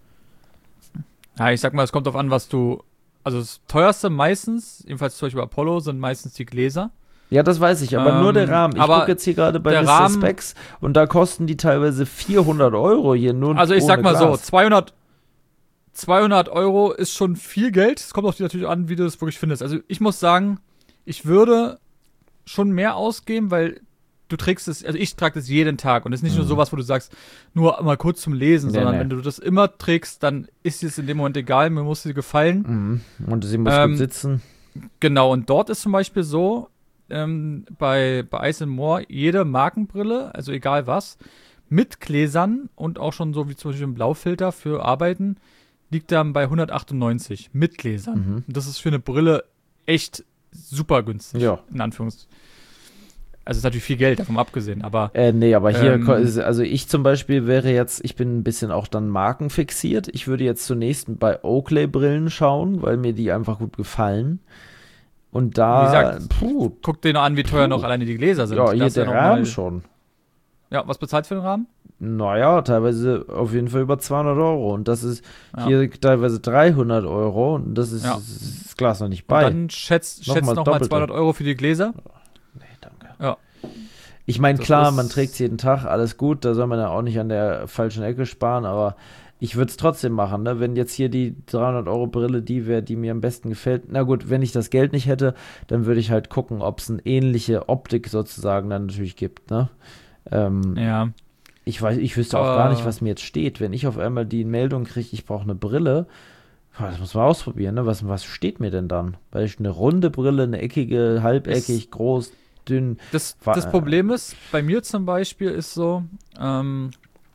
Ja, ich sag mal, es kommt darauf an, was du. Also das teuerste meistens, jedenfalls zum Beispiel bei Apollo, sind meistens die Gläser. Ja, das weiß ich, aber Ähm, nur der Rahmen. Ich aber gucke jetzt hier gerade bei der Mister Rahmen- Specs und da kosten die teilweise vierhundert Euro hier nur Also ich ohne sag mal so, Glas. zweihundert, zweihundert Euro ist schon viel Geld. Es kommt auch natürlich an, wie du es wirklich findest. Also ich muss sagen, ich würde schon mehr ausgeben, weil du trägst es, also ich trage das jeden Tag und es ist nicht nur Mhm. sowas, wo du sagst, nur mal kurz zum Lesen, Nee, sondern nee. wenn du das immer trägst, dann ist es in dem Moment egal, mir muss sie gefallen. Mhm. Und sie muss Ähm, gut sitzen. Genau, und dort ist zum Beispiel so, ähm, bei, bei Ice and More, jede Markenbrille, also egal was, mit Gläsern und auch schon so wie zum Beispiel ein Blaufilter für Arbeiten, liegt dann bei hundertachtundneunzig mit Gläsern. Mhm. Und das ist für eine Brille echt super günstig, Ja. in Anführungszeichen. Also ist natürlich viel Geld, davon abgesehen, aber Äh, nee, aber hier, Ähm, ko- ist- also ich zum Beispiel wäre jetzt, ich bin ein bisschen auch dann markenfixiert. Ich würde jetzt zunächst bei Oakley-Brillen schauen, weil mir die einfach gut gefallen. Und da, Wie gesagt, puh, guck dir noch an, wie teuer Puh. noch alleine die Gläser sind. ja, hier Das ist der noch Rahmen mal- schon. Ja, was bezahlt für den Rahmen? Naja, teilweise auf jeden Fall über zweihundert Euro. Und das ist Ja. hier teilweise dreihundert Euro. Und das ist, Ja. ist das Glas noch nicht Und bei. dann schätzt, Nochmal schätzt nochmal Doppelte. zweihundert Euro für die Gläser. Nee, danke. Ja. Ich meine, Das klar, ist- man trägt es jeden Tag, alles gut, da soll man ja auch nicht an der falschen Ecke sparen, aber ich würde es trotzdem machen, ne? Wenn jetzt hier die dreihundert Euro Brille die wäre, die mir am besten gefällt. Na gut, wenn ich das Geld nicht hätte, dann würde ich halt gucken, ob es eine ähnliche Optik sozusagen dann natürlich gibt, ne? Ähm, Ja. ich weiß, ich wüsste auch Aber- gar nicht, was mir jetzt steht. Wenn ich auf einmal die Meldung kriege, ich brauche eine Brille, boah, das muss man ausprobieren, ne? Was, was steht mir denn dann? Weil ich eine runde Brille, eine eckige, halbeckig, groß, dünn. Das, Wa- das Problem ist, bei mir zum Beispiel ist so, ähm,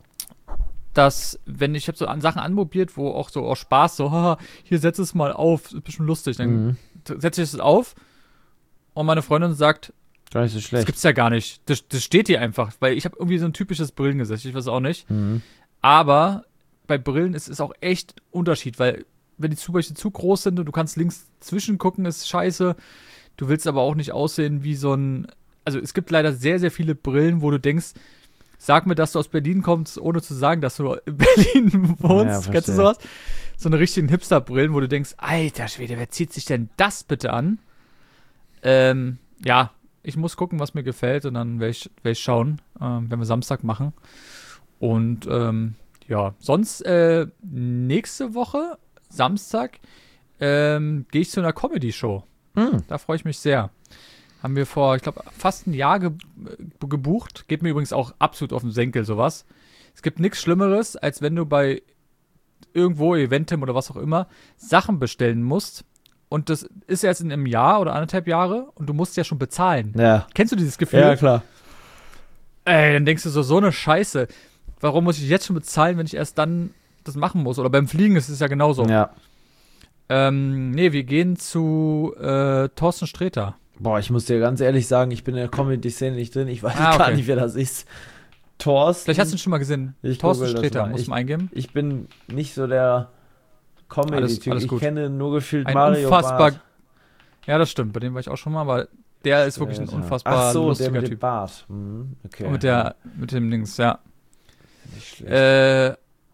dass, wenn ich habe so an Sachen anprobiert, wo auch so aus Spaß so, haha, hier setz es mal auf, ist bestimmt lustig, dann Mhm. setze ich es auf und meine Freundin sagt, Gar nicht so das schlecht. gibt's ja gar nicht, das, das steht hier einfach, weil ich habe irgendwie so ein typisches Brillengesicht, ich weiß auch nicht, Mhm. aber bei Brillen ist es auch echt Unterschied, weil wenn die zum Beispiel zu groß sind und du kannst links zwischengucken, ist scheiße. Du willst aber auch nicht aussehen wie so ein, also es gibt leider sehr, sehr viele Brillen, wo du denkst, sag mir, dass du aus Berlin kommst, ohne zu sagen, dass du in Berlin wohnst. Ja, Kennst du verstehe. sowas? So eine richtigen Hipster-Brillen, wo du denkst, alter Schwede, wer zieht sich denn das bitte an? Ähm, ja, ich muss gucken, was mir gefällt und dann werde ich, werd ich schauen, ähm, wenn wir Samstag machen. Und ähm, ja, sonst äh, nächste Woche, Samstag, ähm, gehe ich zu einer Comedy-Show. Mhm. Da freue ich mich sehr. Haben wir vor, ich glaube, fast ein Jahr ge gebucht. Geht mir übrigens auch absolut auf den Senkel, sowas. Es gibt nichts Schlimmeres, als wenn du bei irgendwo, Eventim oder was auch immer, Sachen bestellen musst. Und das ist erst in einem Jahr oder anderthalb Jahre und du musst ja schon bezahlen. Ja. Kennst du dieses Gefühl? Ja, klar. Ey, dann denkst du so, so eine Scheiße. Warum muss ich jetzt schon bezahlen, wenn ich erst dann das machen muss? Oder beim Fliegen ist es ja genauso. Ja. Ähm, nee, wir gehen zu äh, Thorsten Sträter. Boah, ich muss dir ganz ehrlich sagen, ich bin in der Comedy-Szene nicht drin. Ich weiß Ah, gar okay. nicht, wer das ist. Thorsten. Vielleicht hast du ihn schon mal gesehen. Ich Thorsten google das Sträter, mal. muss Ich- man eingeben. Ich bin nicht so der Comedy-Typ. Alles Ich gut. kenne nur gefühlt Ein Mario unfassbar. Bart. Ja, das stimmt. Bei dem war ich auch schon mal, aber der ist wirklich ein Sträter. unfassbar Ach so, der lustiger mit dem Typ. Bart. Mhm, okay. Und mit der, mit dem Dings, ja. Nicht schlecht. Äh,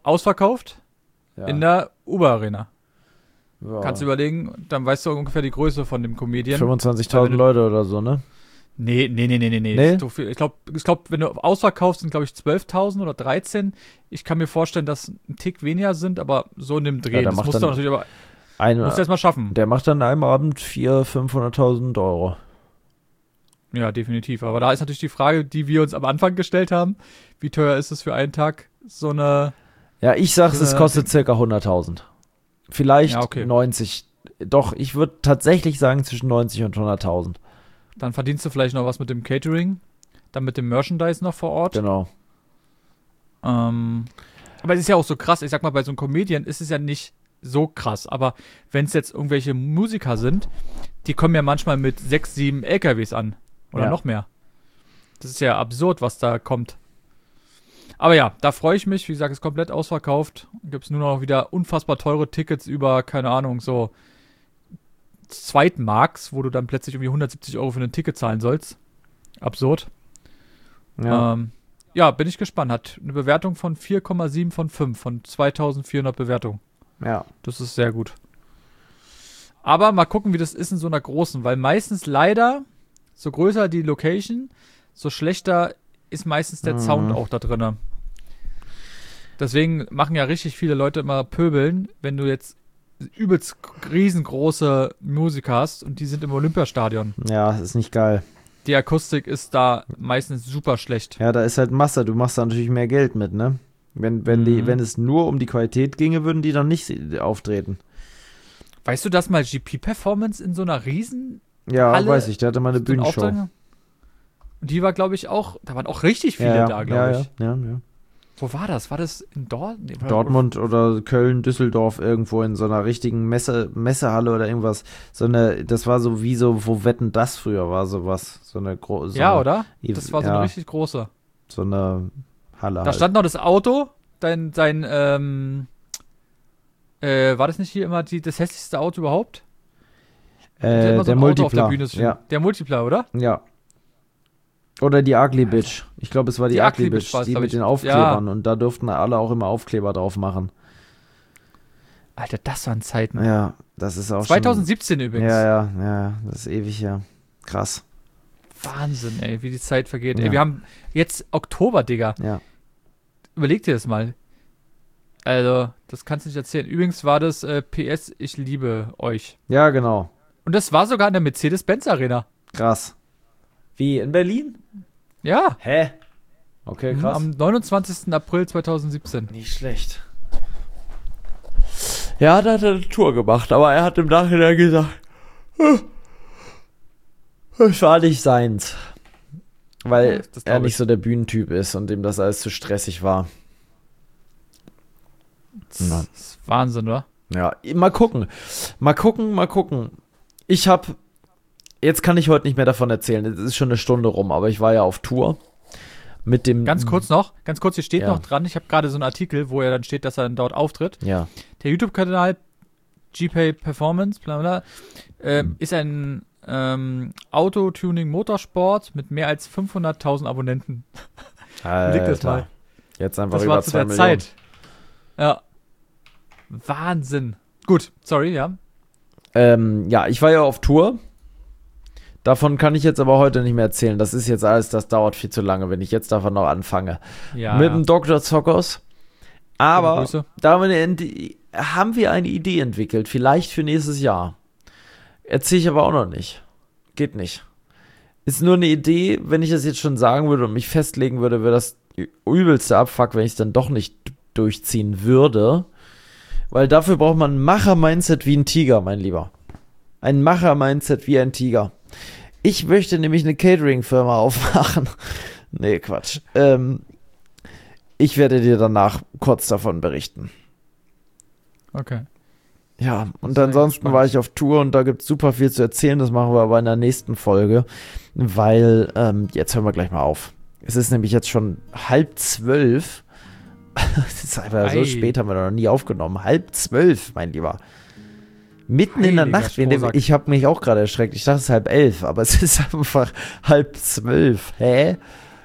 ausverkauft Ja. in der Uber Arena. Ja. Kannst du überlegen, dann weißt du ungefähr die Größe von dem Comedian. fünfundzwanzigtausend Leute oder so, ne? Nee, nee, nee, nee, nee, nee. Nee? So viel. Ich glaube, ich glaub, wenn du ausverkaufst, sind, glaube ich, zwölftausend oder dreizehn. Ich kann mir vorstellen, dass ein Tick weniger sind, aber so in dem Dreh. Ja, der das macht musst du dann natürlich aber Ein, musst du erst mal schaffen. der macht dann an einem Abend vierhunderttausend, fünfhunderttausend Euro. Ja, definitiv. Aber da ist natürlich die Frage, die wir uns am Anfang gestellt haben. Wie teuer ist es für einen Tag, so eine... Ja, ich sag's, So es eine- kostet circa hunderttausend. Vielleicht Ja, okay. neunzig. Doch, ich würde tatsächlich sagen zwischen neunzig und hunderttausend. Dann verdienst du vielleicht noch was mit dem Catering, dann mit dem Merchandise noch vor Ort. Genau. Ähm, aber es ist ja auch so krass, ich sag mal, bei so einem Comedian ist es ja nicht so krass, aber wenn es jetzt irgendwelche Musiker sind, die kommen ja manchmal mit sechs, sieben L K Ws an. Oder Ja. noch mehr. Das ist ja absurd, was da kommt. Aber ja, da freue ich mich. Wie gesagt, ist komplett ausverkauft. Gibt es nur noch wieder unfassbar teure Tickets über, keine Ahnung, so Zweitmarks, wo du dann plötzlich irgendwie hundertsiebzig Euro für ein Ticket zahlen sollst. Absurd. Ja. Ähm, ja, bin ich gespannt. Hat eine Bewertung von vier Komma sieben von fünf, von zweitausendvierhundert Bewertungen. ja. Das ist sehr gut. Aber mal gucken, wie das ist in so einer großen, weil meistens leider, so größer die Location, so schlechter ist meistens der Mhm. Sound auch da drin. Deswegen machen ja richtig viele Leute immer Pöbeln, wenn du jetzt übelst riesengroße Musiker hast und die sind im Olympiastadion. Ja, das ist nicht geil. Die Akustik ist da meistens super schlecht. Ja, da ist halt Masse. Du machst da natürlich mehr Geld mit, ne? Wenn, wenn, die, Mhm. wenn es nur um die Qualität ginge, würden die dann nicht auftreten. Weißt du, dass mal G P-Performance in so einer riesen Ja, Halle weiß ich. Der hatte mal eine so einen Bühnenshow. Auftrag- Und die war, glaube ich, auch, da waren auch richtig viele ja, da, ja, glaube ja, ich. ja, ja. Wo war das? War das in Dort nee, war- Dortmund oder Köln, Düsseldorf, irgendwo in so einer richtigen Messe, Messehalle oder irgendwas. So eine, das war so wie so, wo Wetten das früher war, sowas. So eine große. So Ja, eine, oder? Ev- Das war so ja. eine richtig große. So eine Halle. Da halt. stand noch das Auto, dein, dein, ähm, äh, war das nicht hier immer die, das hässlichste Auto überhaupt? Hatte äh, immer so der ein Auto auf der Multipla. Bühne stehen. Ja, Der Multipla, oder? ja. Oder die Ugly Bitch. Ich glaube, es war die, Die Ugly Ugly Bitch, Bitch war's, die glaub mit ich. den Aufklebern. Und da durften alle auch immer Aufkleber drauf machen. Alter, das waren Zeiten. Ja, das ist auch zweitausendsiebzehn schon. übrigens. Ja, ja, ja. Das ist ewig, ja. Krass. Wahnsinn, ey, wie die Zeit vergeht. Ja. Ey, wir haben jetzt Oktober, Digga. Ja. Überleg dir das mal. Also, das kannst du nicht erzählen. Übrigens war das äh, P S, ich liebe euch. Ja, genau. Und das war sogar in der Mercedes-Benz-Arena. Krass. Wie, in Berlin? Ja. Hä? Okay, krass. Am neunundzwanzigsten April zweitausendsiebzehn. Nicht schlecht. Ja, da hat er eine Tour gemacht, aber er hat im Nachhinein gesagt, es war nicht seins. Weil Ja, das glaub er ich. nicht so der Bühnentyp ist und ihm das alles zu stressig war. Das Ja. ist Wahnsinn, oder? Ja, mal gucken. Mal gucken, mal gucken. Ich hab, jetzt kann ich heute nicht mehr davon erzählen, es ist schon eine Stunde rum, aber ich war ja auf Tour mit dem... Ganz kurz noch, ganz kurz, hier steht Ja. noch dran, ich habe gerade so einen Artikel, wo er dann steht, dass er dann dort auftritt. Ja, Der YouTube-Kanal G-Pay Performance, bla bla, ähm, Mhm. ist ein ähm, Auto-Tuning Motorsport mit mehr als fünfhunderttausend Abonnenten. Überleg das mal. Jetzt einfach Das über war zu zwei der Millionen. Zeit. Ja. Wahnsinn. Gut, sorry, ja. Ähm, ja, ich war ja auf Tour. Davon kann ich jetzt aber heute nicht mehr erzählen. Das ist jetzt alles, das dauert viel zu lange, wenn ich jetzt davon noch anfange. Ja. Mit dem Doktor Zockers. Schöne Aber Grüße. da haben wir, eine, haben wir eine Idee entwickelt, vielleicht für nächstes Jahr. Erzähle ich aber auch noch nicht. Geht nicht. Ist nur eine Idee, wenn ich das jetzt schon sagen würde und mich festlegen würde, wäre das übelste Abfuck, wenn ich es dann doch nicht durchziehen würde. Weil dafür braucht man ein Macher-Mindset wie ein Tiger, mein Lieber. Ein Macher-Mindset wie ein Tiger. Ich möchte nämlich eine Catering-Firma aufmachen. Nee, Quatsch. Ähm, ich werde dir danach kurz davon berichten. Okay. Ja, und Sehr ansonsten spannend. war ich auf Tour und da gibt es super viel zu erzählen. Das machen wir aber in der nächsten Folge, weil ähm, jetzt hören wir gleich mal auf. Es ist nämlich jetzt schon halb zwölf. Das ist einfach so Ei. spät, haben wir noch nie aufgenommen. Halb zwölf, mein Lieber. Mitten in der Heiliger Nacht. Wir- Strohsack. Ich habe mich auch gerade erschreckt. Ich dachte, es ist halb elf, aber es ist einfach halb zwölf. Hä?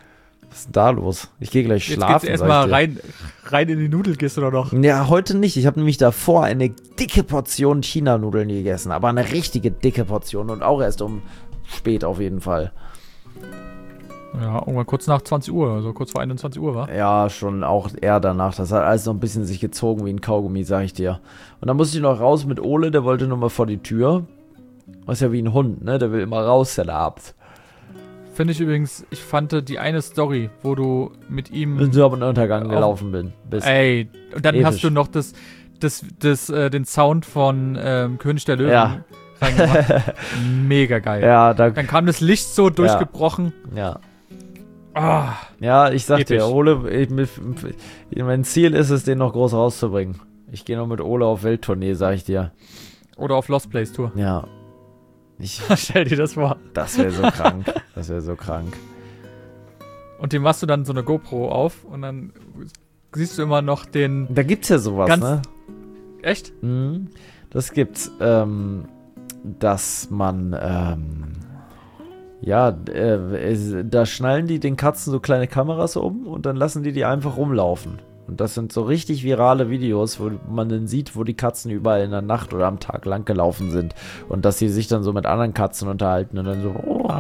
Was ist denn da los? Ich gehe gleich Jetzt schlafen. geht's erstmal rein, rein in die Nudelkiste oder noch? Ja, heute nicht. Ich habe nämlich davor eine dicke Portion China-Nudeln gegessen. Aber eine richtige dicke Portion. Und auch erst um spät auf jeden Fall. Ja, irgendwann kurz nach zwanzig Uhr, also kurz vor einundzwanzig Uhr, war? Ja, schon auch eher danach. Das hat alles noch ein bisschen sich gezogen wie ein Kaugummi, sag ich dir. Und dann musste ich noch raus mit Ole, der wollte nur mal vor die Tür. Das ist ja wie ein Hund, ne? Der will immer raus, der Abend. Finde ich übrigens, ich fand die eine Story, wo du mit ihm Mit so am Untergang gelaufen bin. Bist. Ey, und dann episch. hast du noch das, das, das, äh, den Sound von ähm, König der Löwen Ja. reingemacht. Mega geil. Ja, da, Dann kam das Licht so durchgebrochen. ja. Ah, Ja, ich sag Episch. dir, Ole, ich, mein Ziel ist es, den noch groß rauszubringen. Ich gehe noch mit Ole auf Welttournee, sag ich dir. oder auf Lost Place Tour. Ja. Ich, Stell dir das vor. das wäre so krank. Das wäre so krank. Und dem machst du dann so eine GoPro auf und dann siehst du immer noch den... Da gibt's ja sowas, Ganz- ne? Echt? Mhm. Das gibt's, ähm, dass man, ähm, ja, äh, es, da schnallen die den Katzen so kleine Kameras um und dann lassen die die einfach rumlaufen. Und das sind so richtig virale Videos, wo man dann sieht, wo die Katzen überall in der Nacht oder am Tag lang gelaufen sind. Und dass sie sich dann so mit anderen Katzen unterhalten und dann so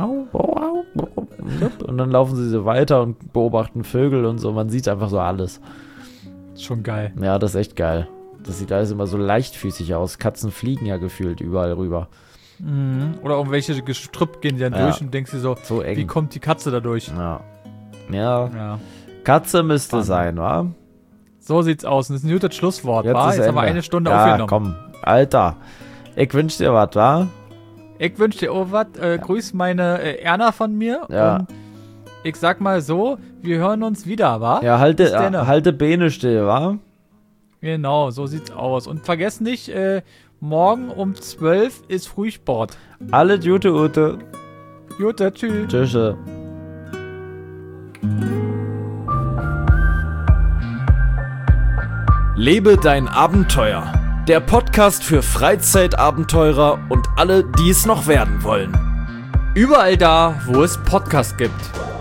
und dann laufen sie so weiter und beobachten Vögel und so. Man sieht einfach so alles. Schon geil. Ja, das ist echt geil. Das sieht alles immer so leichtfüßig aus. Katzen fliegen ja gefühlt überall rüber. Mhm. Oder irgendwelche Gestrüpp gehen die dann Ja. durch und denkst dir so, So eng. wie kommt die Katze da durch? Ja. Ja, Ja. Katze müsste Wahnsinn. sein, wa? So sieht's aus. Und das ist ein gutes Schlusswort, Jetzt wa? ist Jetzt haben wir Ende. eine Stunde Ja, aufgenommen. komm. Alter. Ich wünsch dir was, wa? Ich wünsche dir auch was. Äh, grüß meine äh, Erna von mir. Ja. Und ich sag mal so, wir hören uns wieder, wa? Ja, halte, Bis denn. äh, halte Beine still, wa? Genau, so sieht's aus. Und vergesst nicht, äh, morgen um zwölf ist Frühsport. Alle Jute Ute. Gute, tschüss. Tschüss. Lebe dein Abenteuer. Der Podcast für Freizeitabenteurer und alle, die es noch werden wollen. Überall da, wo es Podcasts gibt.